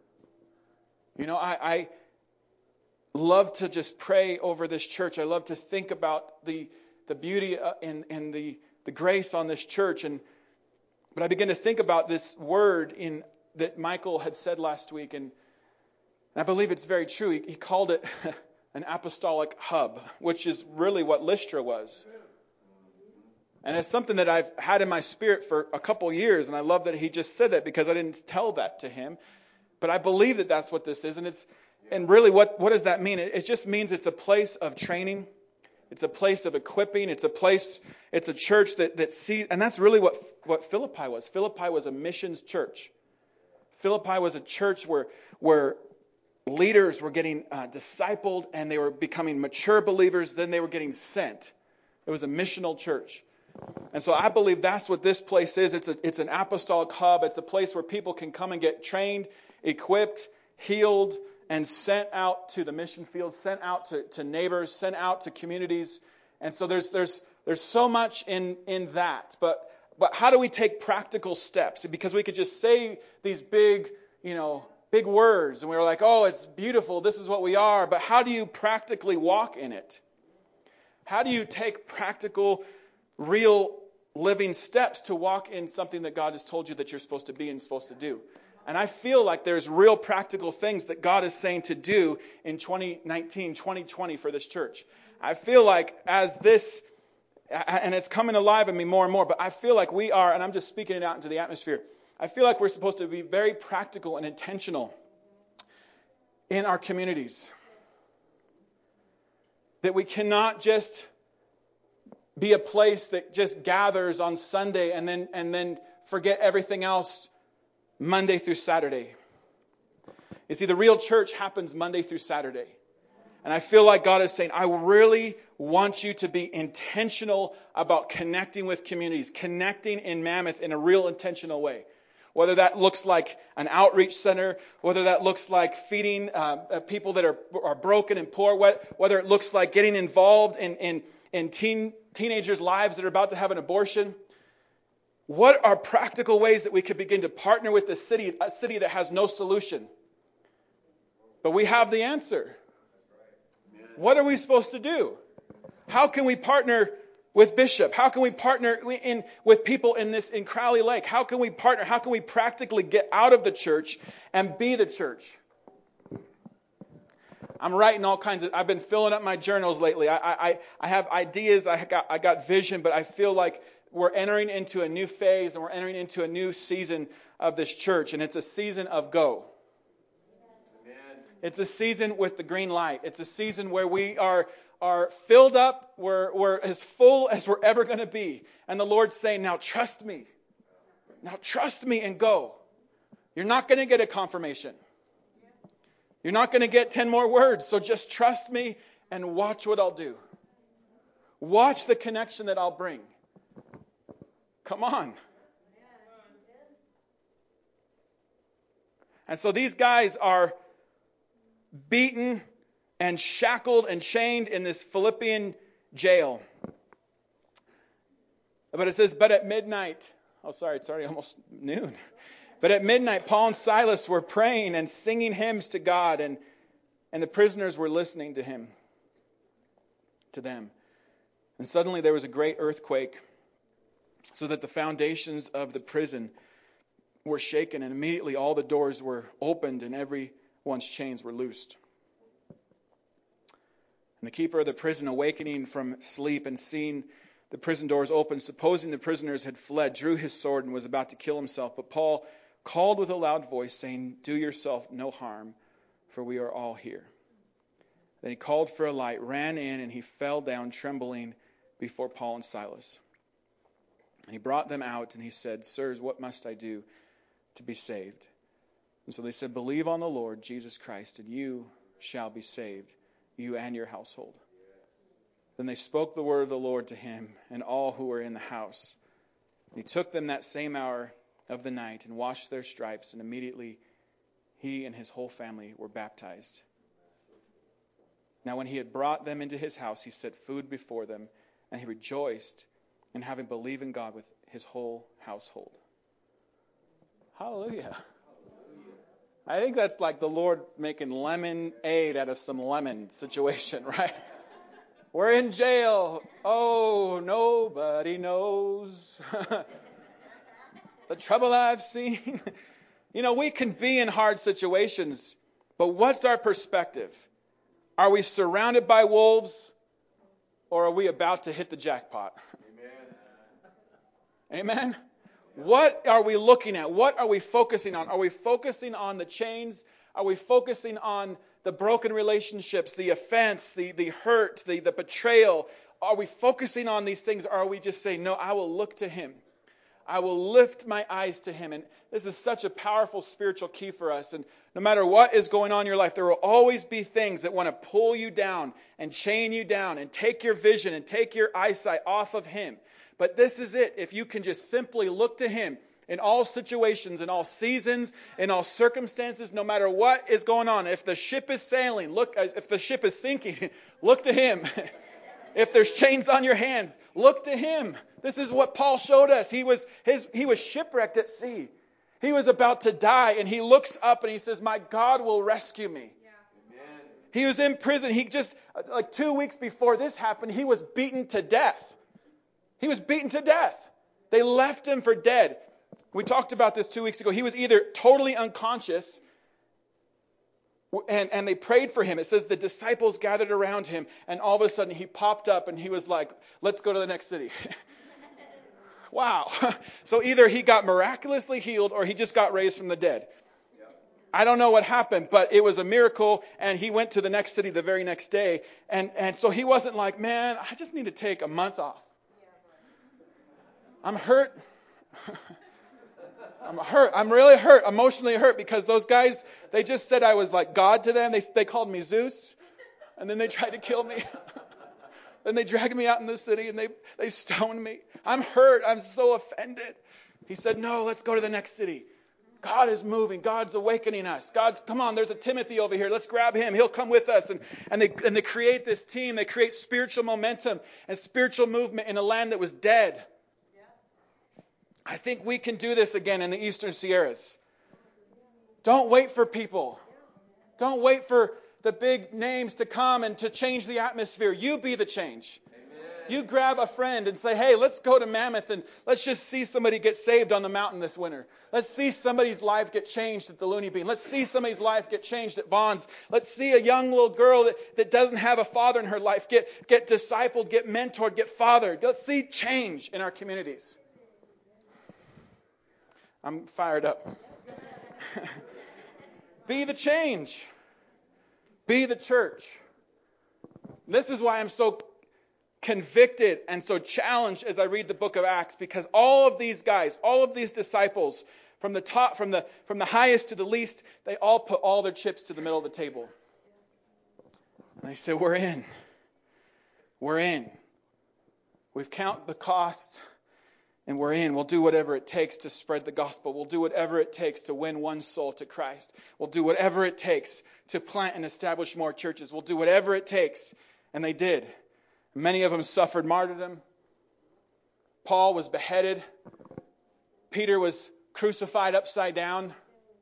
I love to just pray over this church. I love to think about the beauty and the grace on this church. But I begin to think about this word that Michael had said last week, and I believe it's very true. He called it an apostolic hub, which is really what Lystra was. And it's something that I've had in my spirit for a couple years, and I love that he just said that, because I didn't tell that to him. But I believe that that's what this is, and really, what does that mean? It just means it's a place of training, it's a place of equipping, it's a church that sees, and that's really what Philippi was. Philippi was a missions church. Philippi was a church where leaders were getting discipled, and they were becoming mature believers. Then they were getting sent. It was a missional church. And so I believe that's what this place is. It's an apostolic hub. It's a place where people can come and get trained, equipped, healed, and sent out to the mission field, sent out to neighbors, sent out to communities. And so there's so much in that. But how do we take practical steps? Because we could just say these big words, and we were like, oh, it's beautiful, this is what we are. But how do you practically walk in it? How do you take practical, real, living steps to walk in something that God has told you that you're supposed to be and supposed to do? And I feel like there's real practical things that God is saying to do in 2019, 2020 for this church. I feel like as this, and it's coming alive in me more and more, but I feel like we are, and I'm just speaking it out into the atmosphere, I feel like we're supposed to be very practical and intentional in our communities. That we cannot just be a place that just gathers on Sunday and then forget everything else Monday through Saturday. You see, the real church happens Monday through Saturday. And I feel like God is saying, I really want you to be intentional about connecting with communities, connecting in Mammoth in a real intentional way. Whether that looks like an outreach center, whether that looks like feeding people that are broken and poor, whether it looks like getting involved in teenagers' lives that are about to have an abortion. What are practical ways that we could begin to partner with the city, a city that has no solution? But we have the answer. What are we supposed to do? How can we partner with Bishop? How can we partner with people in Crowley Lake? How can we partner? How can we practically get out of the church and be the church? I'm writing all kinds of, I've been filling up my journals lately. I have ideas, I got vision, but I feel like we're entering into a new phase and we're entering into a new season of this church, and it's a season of go. It's a season with the green light. It's a season where we are filled up. We're as full as we're ever going to be. And the Lord's saying, now trust me. Now trust me and go. You're not going to get a confirmation. You're not going to get 10 more words. So just trust me and watch what I'll do. Watch the connection that I'll bring. Come on. And so these guys are beaten and shackled and chained in this Philippian jail. But it says, but at midnight, it's already almost noon. But at midnight, Paul and Silas were praying and singing hymns to God, and the prisoners were listening to them. And suddenly there was a great earthquake, so that the foundations of the prison were shaken, and immediately all the doors were opened and everyone's chains were loosed. And the keeper of the prison, awakening from sleep and seeing the prison doors open, supposing the prisoners had fled, drew his sword and was about to kill himself. But Paul called with a loud voice, saying, do yourself no harm, for we are all here. Then he called for a light, ran in, and he fell down trembling before Paul and Silas. And he brought them out, and he said, sirs, what must I do to be saved? And so they said, believe on the Lord Jesus Christ, and you shall be saved, you and your household. Then they spoke the word of the Lord to him and all who were in the house. And he took them that same hour of the night and washed their stripes, and immediately he and his whole family were baptized. Now when he had brought them into his house, he set food before them, and he rejoiced in having believed in God with his whole household. Hallelujah. I think that's like the Lord making lemonade out of some lemon situation, right? We're in jail. Oh, nobody knows the trouble I've seen. We can be in hard situations, but what's our perspective? Are we surrounded by wolves, or are we about to hit the jackpot? Amen. Amen. What are we looking at? What are we focusing on? Are we focusing on the chains? Are we focusing on the broken relationships, the offense, the hurt, the betrayal? Are we focusing on these things, or are we just saying, no, I will look to him. I will lift my eyes to him. And this is such a powerful spiritual key for us. And no matter what is going on in your life, there will always be things that want to pull you down and chain you down and take your vision and take your eyesight off of him. But this is it. If you can just simply look to him In all situations, in all seasons, in all circumstances, no matter what is going on. If the ship is sailing, look. If the ship is sinking, look to Him. If there's chains on your hands, look to Him. This is what Paul showed us. He was shipwrecked at sea. He was about to die, and he looks up and he says, "My God will rescue me." Yeah. He was in prison. He just, like 2 weeks before this happened, he was beaten to death. He was beaten to death. They left him for dead. We talked about this 2 weeks ago. He was either totally unconscious, and they prayed for him. It says the disciples gathered around him, and all of a sudden he popped up and he was like, "Let's go to the next city." Wow. So either he got miraculously healed or he just got raised from the dead. I don't know what happened, but it was a miracle, and he went to the next city the very next day. And so he wasn't like, "Man, I just need to take a month off. I'm hurt." I'm hurt. I'm really hurt, emotionally hurt, because those guys, they just said I was like God to them. They called me Zeus, and then they tried to kill me. Then they dragged me out in the city and they stoned me. I'm hurt. I'm so offended. He said, "No, let's go to the next city. God is moving. God's awakening us. Come on, there's a Timothy over here. Let's grab him. He'll come with us." And they create this team. They create spiritual momentum and spiritual movement in a land that was dead. I think we can do this again in the Eastern Sierras. Don't wait for people. Don't wait for the big names to come and to change the atmosphere. You be the change. Amen. You grab a friend and say, "Hey, let's go to Mammoth and let's just see somebody get saved on the mountain this winter. Let's see somebody's life get changed at the Looney Bean. Let's see somebody's life get changed at Bonds. Let's see a young little girl that doesn't have a father in her life get discipled, get mentored, get fathered. Let's see change in our communities." I'm fired up. Be the change. Be the church. This is why I'm so convicted and so challenged as I read the book of Acts, because all of these guys, all of these disciples, from the top, from the highest to the least, they all put all their chips to the middle of the table. And they said, "We're in. We're in. We've counted the cost. And we're in. We'll do whatever it takes to spread the gospel. We'll do whatever it takes to win one soul to Christ. We'll do whatever it takes to plant and establish more churches. We'll do whatever it takes." And they did. Many of them suffered martyrdom. Paul was beheaded. Peter was crucified upside down.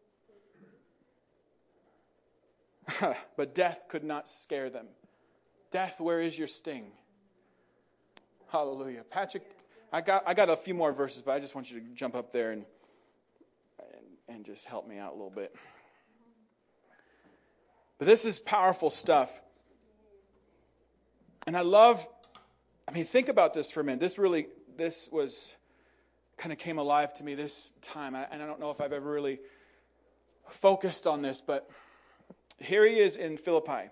But death could not scare them. Death, where is your sting? Hallelujah. Patrick, I got a few more verses, but I just want you to jump up there and just help me out a little bit. But this is powerful stuff. And think about this for a minute. This was kind of came alive to me this time. And I don't know if I've ever really focused on this, but here he is in Philippi.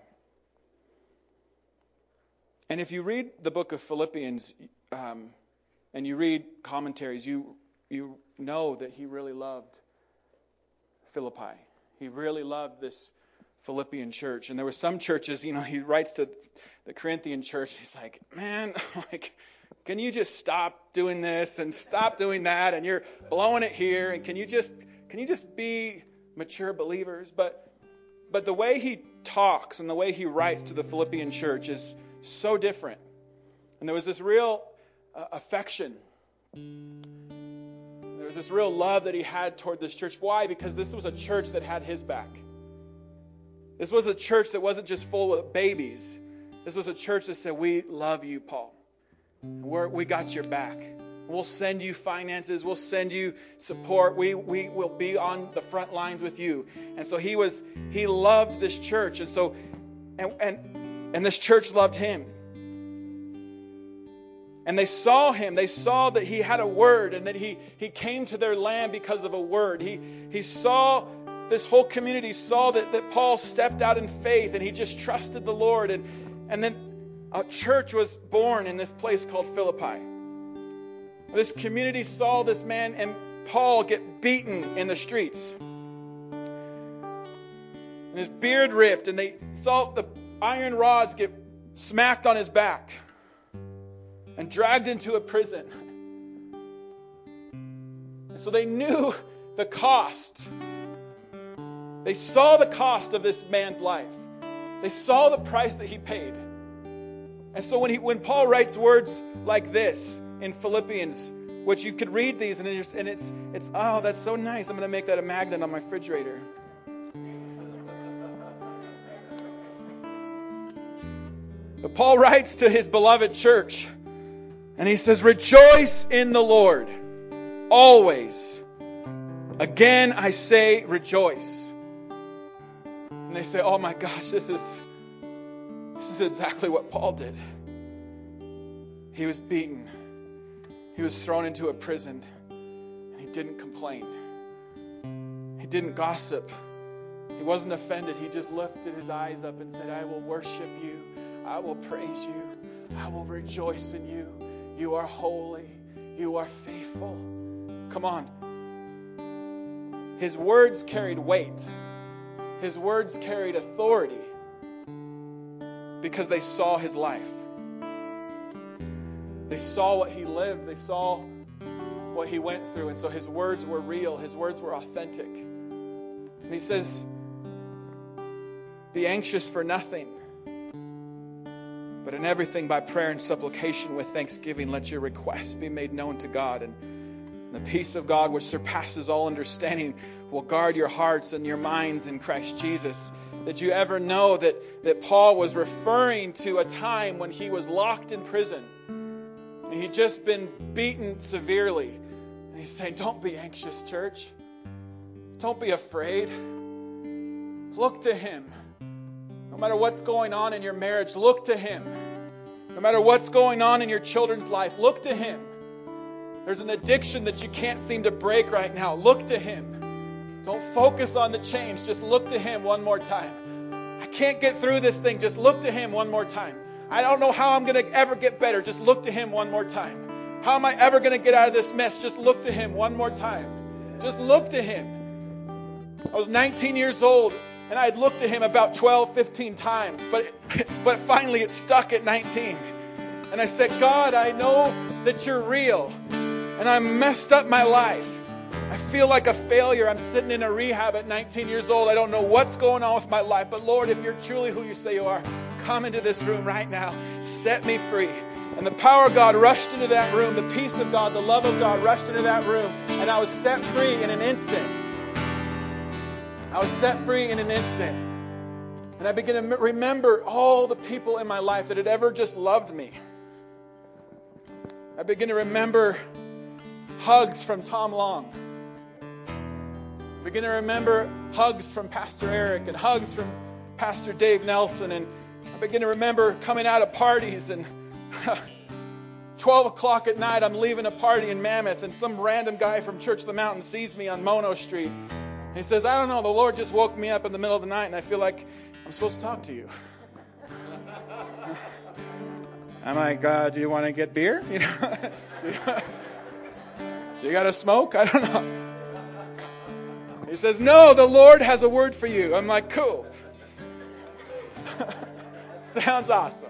And if you read the book of Philippians, and you read commentaries, you know that he really loved Philippi. He really loved this Philippian church. And there were some churches, he writes to the Corinthian church, he's like, "Man, can you just stop doing this and stop doing that, and you're blowing it here, and can you just be mature believers?" But the way he talks and the way he writes to the Philippian church is so different. And there was this real affection. There was this real love that he had toward this church. Why? Because this was a church that had his back. This was a church that wasn't just full of babies. This was a church that said, "We love you, Paul. We got your back. We'll send you finances. We'll send you support. We will be on the front lines with you." And so he loved this church. And so, and this church loved him. And they saw him. They saw that he had a word, and that he came to their land because of a word. He saw, this whole community saw that Paul stepped out in faith, and he just trusted the Lord. And then a church was born in this place called Philippi. This community saw this man and Paul get beaten in the streets, and his beard ripped, and they saw the iron rods get smacked on his back and dragged into a prison. And So they knew the cost. They saw the cost of this man's life. They saw the price that he paid. And so when Paul writes words like this in Philippians, which you could read these and it's oh, that's so nice. I'm going to make that a magnet on my refrigerator. But Paul writes to his beloved church, and he says, "Rejoice in the Lord always. Again, I say rejoice." And they say, "Oh my gosh, this is exactly what Paul did." He was beaten. He was thrown into a prison, and he didn't complain. He didn't gossip. He wasn't offended. He just lifted his eyes up and said, "I will worship you. I will praise you. I will rejoice in you. You are holy. You are faithful." Come on. His words carried weight. His words carried authority because they saw his life. They saw what he lived. They saw what he went through. And so his words were real. His words were authentic. And he says, "Be anxious for nothing, but in everything by prayer and supplication with thanksgiving, let your requests be made known to God. And the peace of God, which surpasses all understanding, will guard your hearts and your minds in Christ Jesus." Did you ever know that Paul was referring to a time when he was locked in prison? And he'd just been beaten severely. And he's saying, don't be anxious, church. Don't be afraid. Look to him. No matter what's going on in your marriage, look to him. No matter what's going on in your children's life, look to him. There's an addiction that you can't seem to break right now. Look to him. Don't focus on the change. Just look to him one more time. I can't get through this thing. Just look to him one more time. I don't know how I'm going to ever get better. Just look to him one more time. How am I ever going to get out of this mess? Just look to him one more time. Just look to him. I was 19 years old, and I had looked to him about 12, 15 times. But finally it stuck at 19. And I said, "God, I know that you're real. And I messed up my life. I feel like a failure. I'm sitting in a rehab at 19 years old. I don't know what's going on with my life. But Lord, if you're truly who you say you are, come into this room right now. Set me free." And the power of God rushed into that room. The peace of God, the love of God rushed into that room. And I was set free in an instant. I was set free in an instant. And I began to remember all the people in my life that had ever just loved me. I began to remember hugs from Tom Long. I began to remember hugs from Pastor Eric and hugs from Pastor Dave Nelson. And I began to remember coming out of parties and 12 o'clock at night, I'm leaving a party in Mammoth, and some random guy from Church of the Mountain sees me on Mono Street. He says, "I don't know, the Lord just woke me up in the middle of the night, and I feel like I'm supposed to talk to you." I'm like, "Do you want to get beer? Do you got to smoke? I don't know." He says, "No, the Lord has a word for you." I'm like, "Cool." Sounds awesome.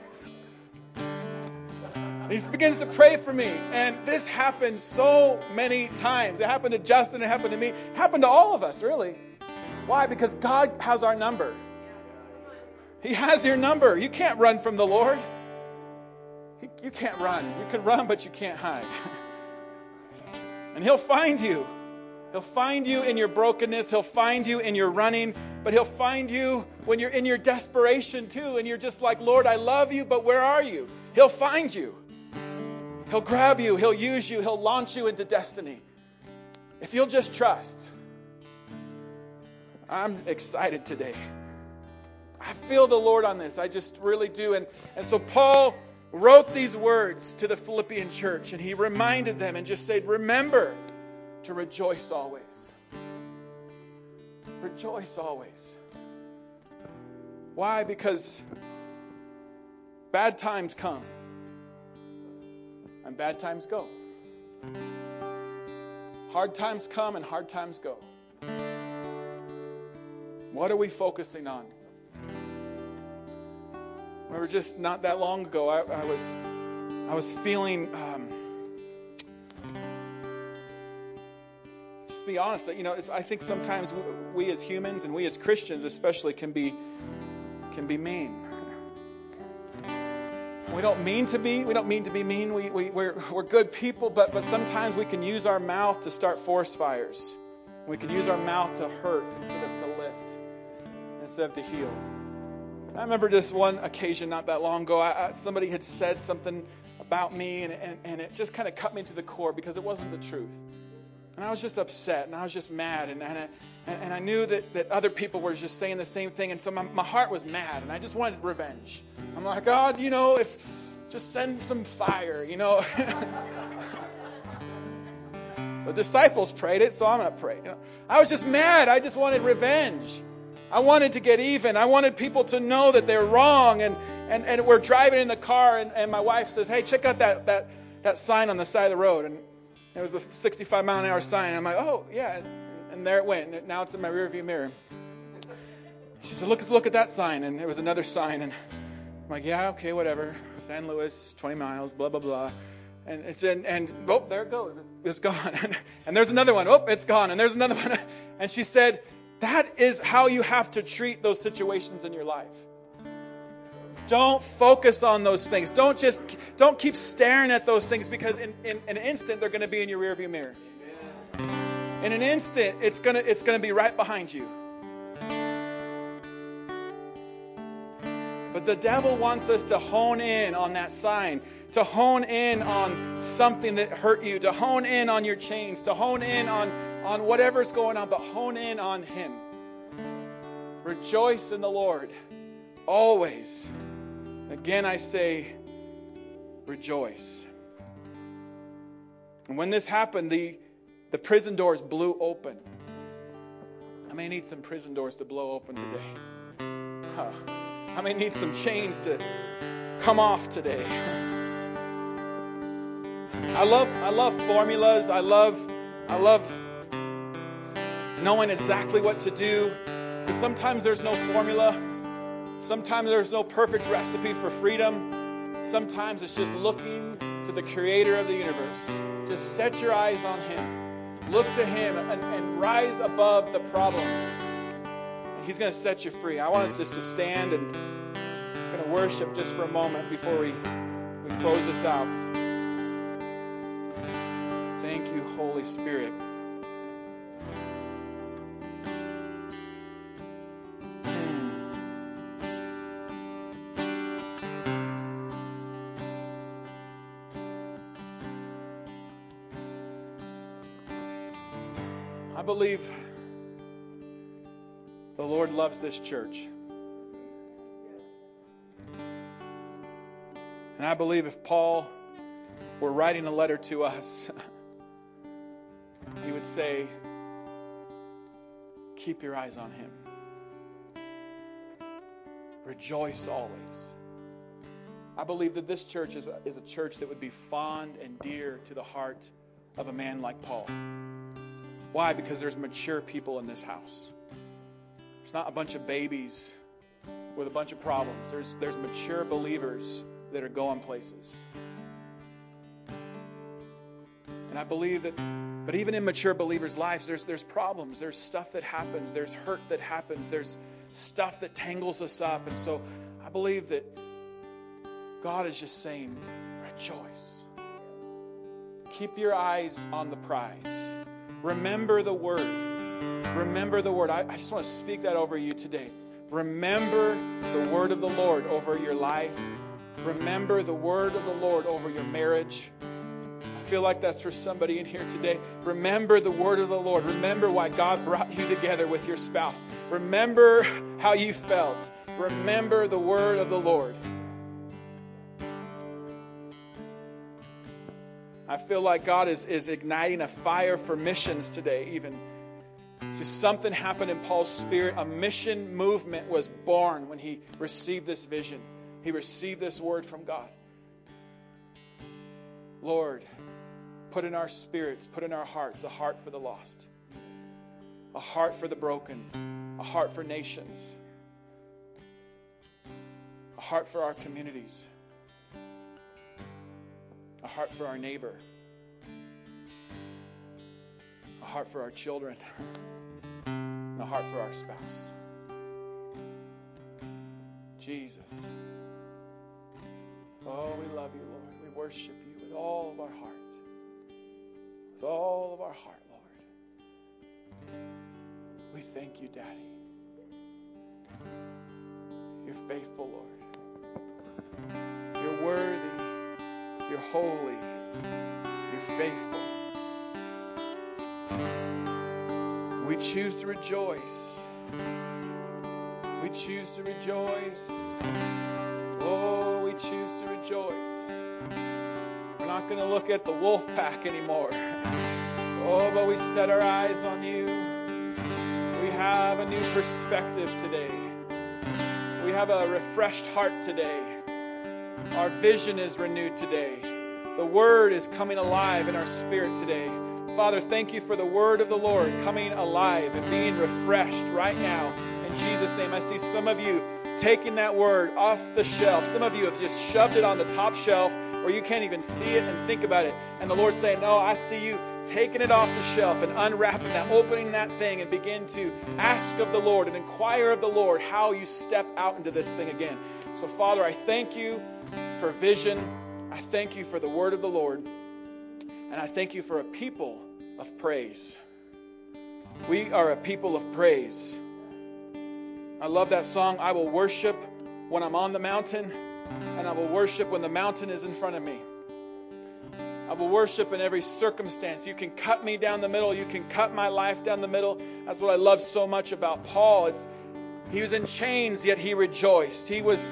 He begins to pray for me. And this happened so many times. It happened to Justin. It happened to me. It happened to all of us, really. Why? Because God has our number. He has your number. You can't run from the Lord. You can't run. You can run, but you can't hide. And He'll find you. He'll find you in your brokenness. He'll find you in your running. But He'll find you when you're in your desperation too. And you're just like, "Lord, I love you, but where are you?" He'll find you. He'll grab you. He'll use you. He'll launch you into destiny. If you'll just trust. I'm excited today. I feel the Lord on this. I just really do. And so Paul wrote these words to the Philippian church, and he reminded them and just said, "Remember to rejoice always." Rejoice always. Why? Because bad times come and bad times go. Hard times come and hard times go. What are we focusing on? Remember, just not that long ago, I was feeling just be honest. I think sometimes we as humans and we as Christians especially can be mean. We don't mean to be mean. We're good people, but sometimes we can use our mouth to start forest fires. We can use our mouth to hurt instead of to lift, instead of to heal. I remember this one occasion not that long ago. Somebody had said something about me, and it just kind of cut me to the core because it wasn't the truth. And I was just upset, and I was just mad, and I knew that other people were just saying the same thing, and so my heart was mad, and I just wanted revenge. I'm like, God, if just send some fire, The disciples prayed it, so I'm going to pray. I was just mad. I just wanted revenge. I wanted to get even. I wanted people to know that they're wrong. And we're driving in the car, and my wife says, hey, check out that sign on the side of the road. And it was a 65 mile an hour sign. And I'm like, oh, yeah. And there it went. Now it's in my rearview mirror. She said, look at that sign. And there was another sign. And I'm like, yeah, okay, whatever. San Luis, 20 miles, blah, blah, blah. And it's there it goes. It's gone. And there's another one. Oh, it's gone. And there's another one. And she said, that is how you have to treat those situations in your life. Don't focus on those things. Don't keep staring at those things, because in an instant they're going to be in your rearview mirror. In an instant, it's going to be right behind you. But the devil wants us to hone in on that sign, to hone in on something that hurt you, to hone in on your chains, to hone in on whatever's going on, but hone in on Him. Rejoice in the Lord always. Again, I say, rejoice. And when this happened, the prison doors blew open. I may need some prison doors to blow open today. I may need some chains to come off today. I love formulas. I love knowing exactly what to do. But sometimes there's no formula. Sometimes there's no perfect recipe for freedom. Sometimes it's just looking to the Creator of the universe. Just set your eyes on Him. Look to Him and rise above the problem. He's going to set you free. I want us just to stand, and we're going to worship just for a moment before we close this out. Thank you, Holy Spirit. I believe the Lord loves this church. And I believe if Paul were writing a letter to us, he would say, keep your eyes on Him. Rejoice always. I believe that this church is a church that would be fond and dear to the heart of a man like Paul. Why? Because there's mature people in this house. It's not a bunch of babies with a bunch of problems. There's mature believers that are going places. And I believe that, but even in mature believers' lives, there's problems. There's stuff that happens. There's hurt that happens. There's stuff that tangles us up. And so I believe that God is just saying, rejoice. Keep your eyes on the prize. Remember the Word. Remember the Word. I just want to speak that over you today. Remember the Word of the Lord over your life. Remember the Word of the Lord over your marriage. I feel like that's for somebody in here today. Remember the Word of the Lord. Remember why God brought you together with your spouse. Remember how you felt. Remember the Word of the Lord. I feel like God is igniting a fire for missions today, even. See, something happened in Paul's spirit. A mission movement was born when he received this vision. He received this word from God. Lord, put in our spirits, put in our hearts a heart for the lost, a heart for the broken, a heart for nations, a heart for our communities, a heart for our neighbor, a a heart for our children, and a heart for our spouse. Jesus. Oh, we love you, Lord. We worship you with all of our heart. With all of our heart, Lord. We thank you, Daddy. You're faithful, Lord. You're worthy. You're holy. You're faithful. We choose to rejoice. We choose to rejoice. Oh, we choose to rejoice. We're not going to look at the wolf pack anymore. Oh, but we set our eyes on you. We have a new perspective today. We have a refreshed heart today. Our vision is renewed today. The Word is coming alive in our spirit today. Father, thank you for the Word of the Lord coming alive and being refreshed right now. In Jesus' name, I see some of you taking that Word off the shelf. Some of you have just shoved it on the top shelf where you can't even see it and think about it. And the Lord's saying, no, I see you taking it off the shelf and unwrapping that, opening that thing, and begin to ask of the Lord and inquire of the Lord how you step out into this thing again. So, Father, I thank you for vision. I thank you for the Word of the Lord. And I thank you for a people of praise. We are a people of praise. I love that song, I will worship when I'm on the mountain, and I will worship when the mountain is in front of me. I will worship in every circumstance. You can cut me down the middle. You can cut my life down the middle. That's what I love so much about Paul. He was in chains, yet he rejoiced. He was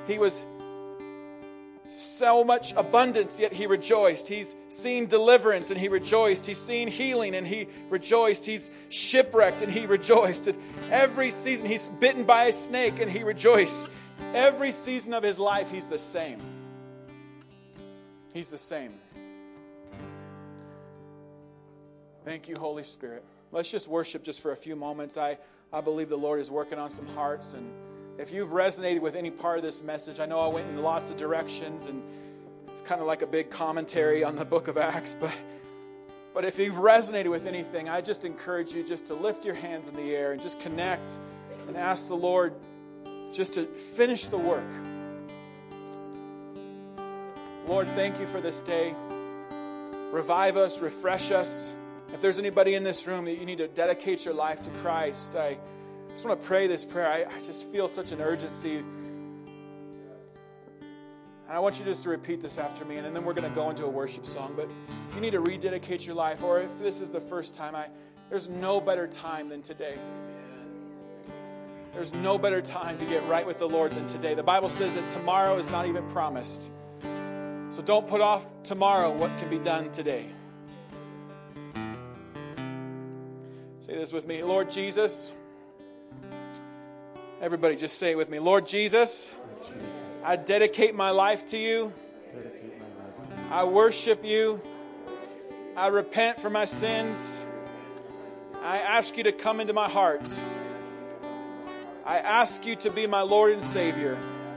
so much abundance, yet he rejoiced. He's seen deliverance, and he rejoiced. He's seen healing, and he rejoiced. He's shipwrecked, and he rejoiced. And every season, he's bitten by a snake, and he rejoiced. Every season of his life, he's the same. He's the same. Thank you, Holy Spirit. Let's just worship just for a few moments. I believe the Lord is working on some hearts, and if you've resonated with any part of this message, I know I went in lots of directions, and it's kind of like a big commentary on the book of Acts, but if you've resonated with anything, I just encourage you just to lift your hands in the air and just connect and ask the Lord just to finish the work. Lord, thank you for this day. Revive us, refresh us. If there's anybody in this room that you need to dedicate your life to Christ, I just want to pray this prayer. I just feel such an urgency. And I want you just to repeat this after me, and then we're going to go into a worship song. But if you need to rededicate your life, or if this is the first time, there's no better time than today. There's no better time to get right with the Lord than today. The Bible says that tomorrow is not even promised. So don't put off tomorrow what can be done today. Say this with me. Lord Jesus. Everybody just say it with me. Lord Jesus, I dedicate my life to you. I worship you. I repent for my sins. I ask you to come into my heart. I ask you to be my Lord and Savior.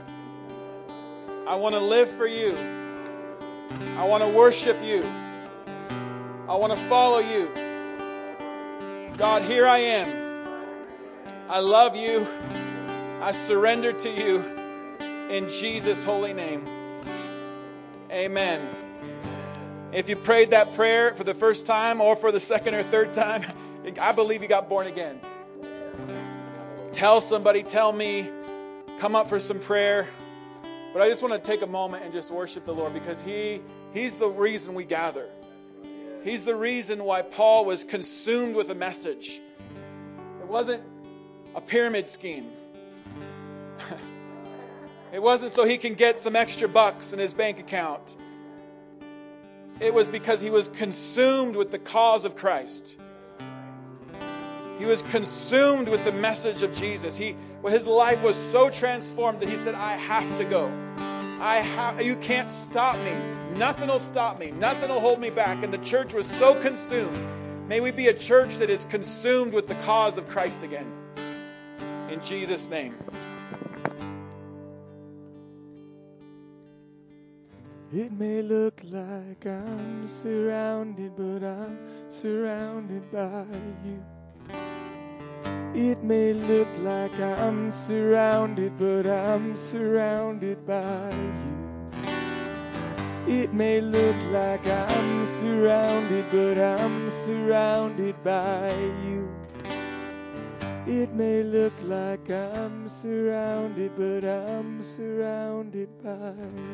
I want to live for you. I want to worship you. I want to follow you. God, here I am. I love you. I surrender to you in Jesus' holy name. Amen. If you prayed that prayer for the first time or for the second or third time, I believe you got born again. Tell somebody, tell me, come up for some prayer. But I just want to take a moment and just worship the Lord, because He's the reason we gather. He's the reason why Paul was consumed with a message. It wasn't a pyramid scheme. It wasn't so he can get some extra bucks in his bank account. It was because he was consumed with the cause of Christ. He was consumed with the message of Jesus. His life was so transformed that he said, I have to go. You can't stop me. Nothing will stop me. Nothing will hold me back. And the church was so consumed. May we be a church that is consumed with the cause of Christ again. In Jesus' name. It may look like I'm surrounded, but I'm surrounded by you. It may look like I'm surrounded, but I'm surrounded by you. It may look like I'm surrounded, but I'm surrounded by you. It may look like I'm surrounded, but I'm surrounded by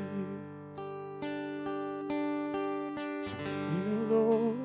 you, Lord.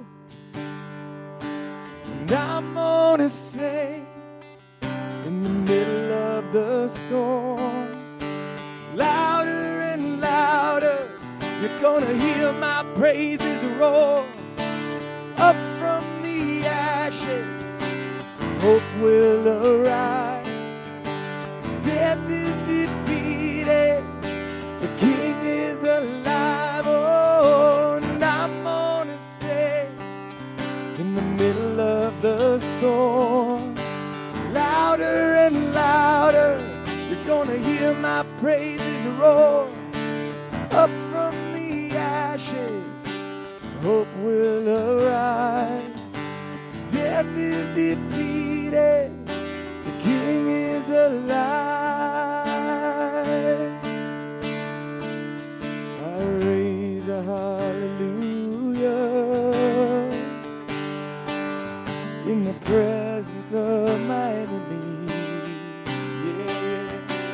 And I'm gonna say, in the middle of the storm, louder and louder, you're gonna hear my praises roar. Up from the ashes, hope will arise. Death is defeated, the King is alive. Oh, and I'm gonna say, in the middle of the storm, louder and louder, you're gonna hear my praises roar. Up from the ashes, hope will arise. Death is defeated, the King is alive. I raise a hallelujah in the presence of my enemy. Yeah.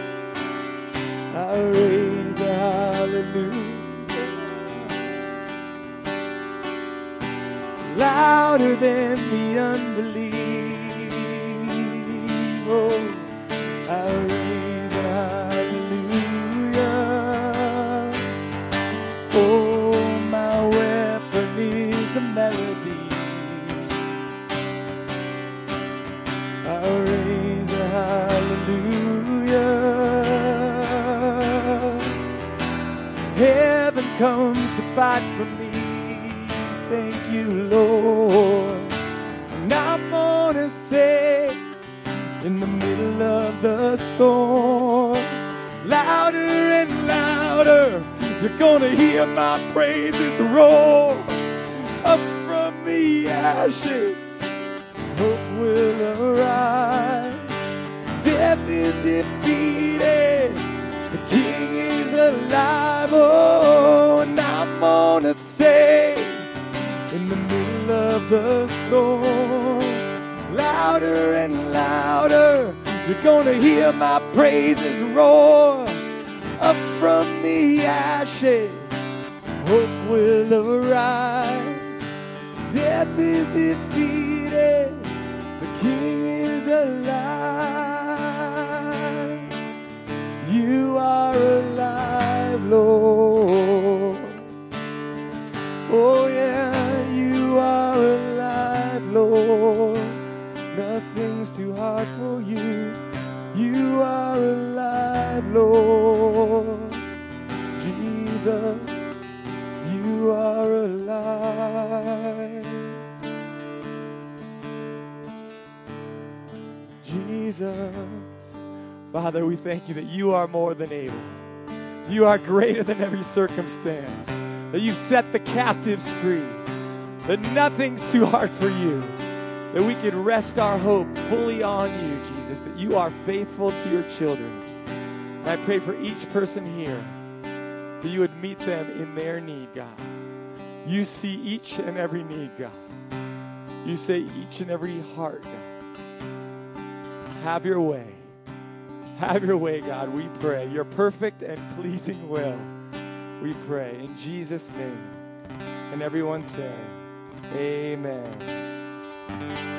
I raise a hallelujah louder than the unbelief. Oh, I raise a hallelujah. Oh, my weapon is a melody. I raise a hallelujah. Heaven comes to fight for me. Thank you, Lord. And I'm gonna say, in the middle of the storm, louder and louder, you're gonna hear my praises roar. Up from the ashes, hope will arise. Death is defeated, the King is alive. Oh, and I'm gonna say, in the middle of the storm, louder and louder, you're gonna hear my praises roar. Up from the ashes, hope will arise. Death is defeated, the King is alive. You are alive, Lord. Oh yeah, you are alive, Lord. Nothing's too hard for you. You are alive, Lord. Jesus, you are alive. Jesus. Father, we thank you that you are more than able. You are greater than every circumstance. That you've set the captives free. That nothing's too hard for you. That we can rest our hope fully on you, Jesus. That you are faithful to your children. And I pray for each person here that you would meet them in their need, God. You see each and every need, God. You say each and every heart, God. Have your way. Have your way, God, we pray. Your perfect and pleasing will, we pray. In Jesus' name. And everyone say, amen.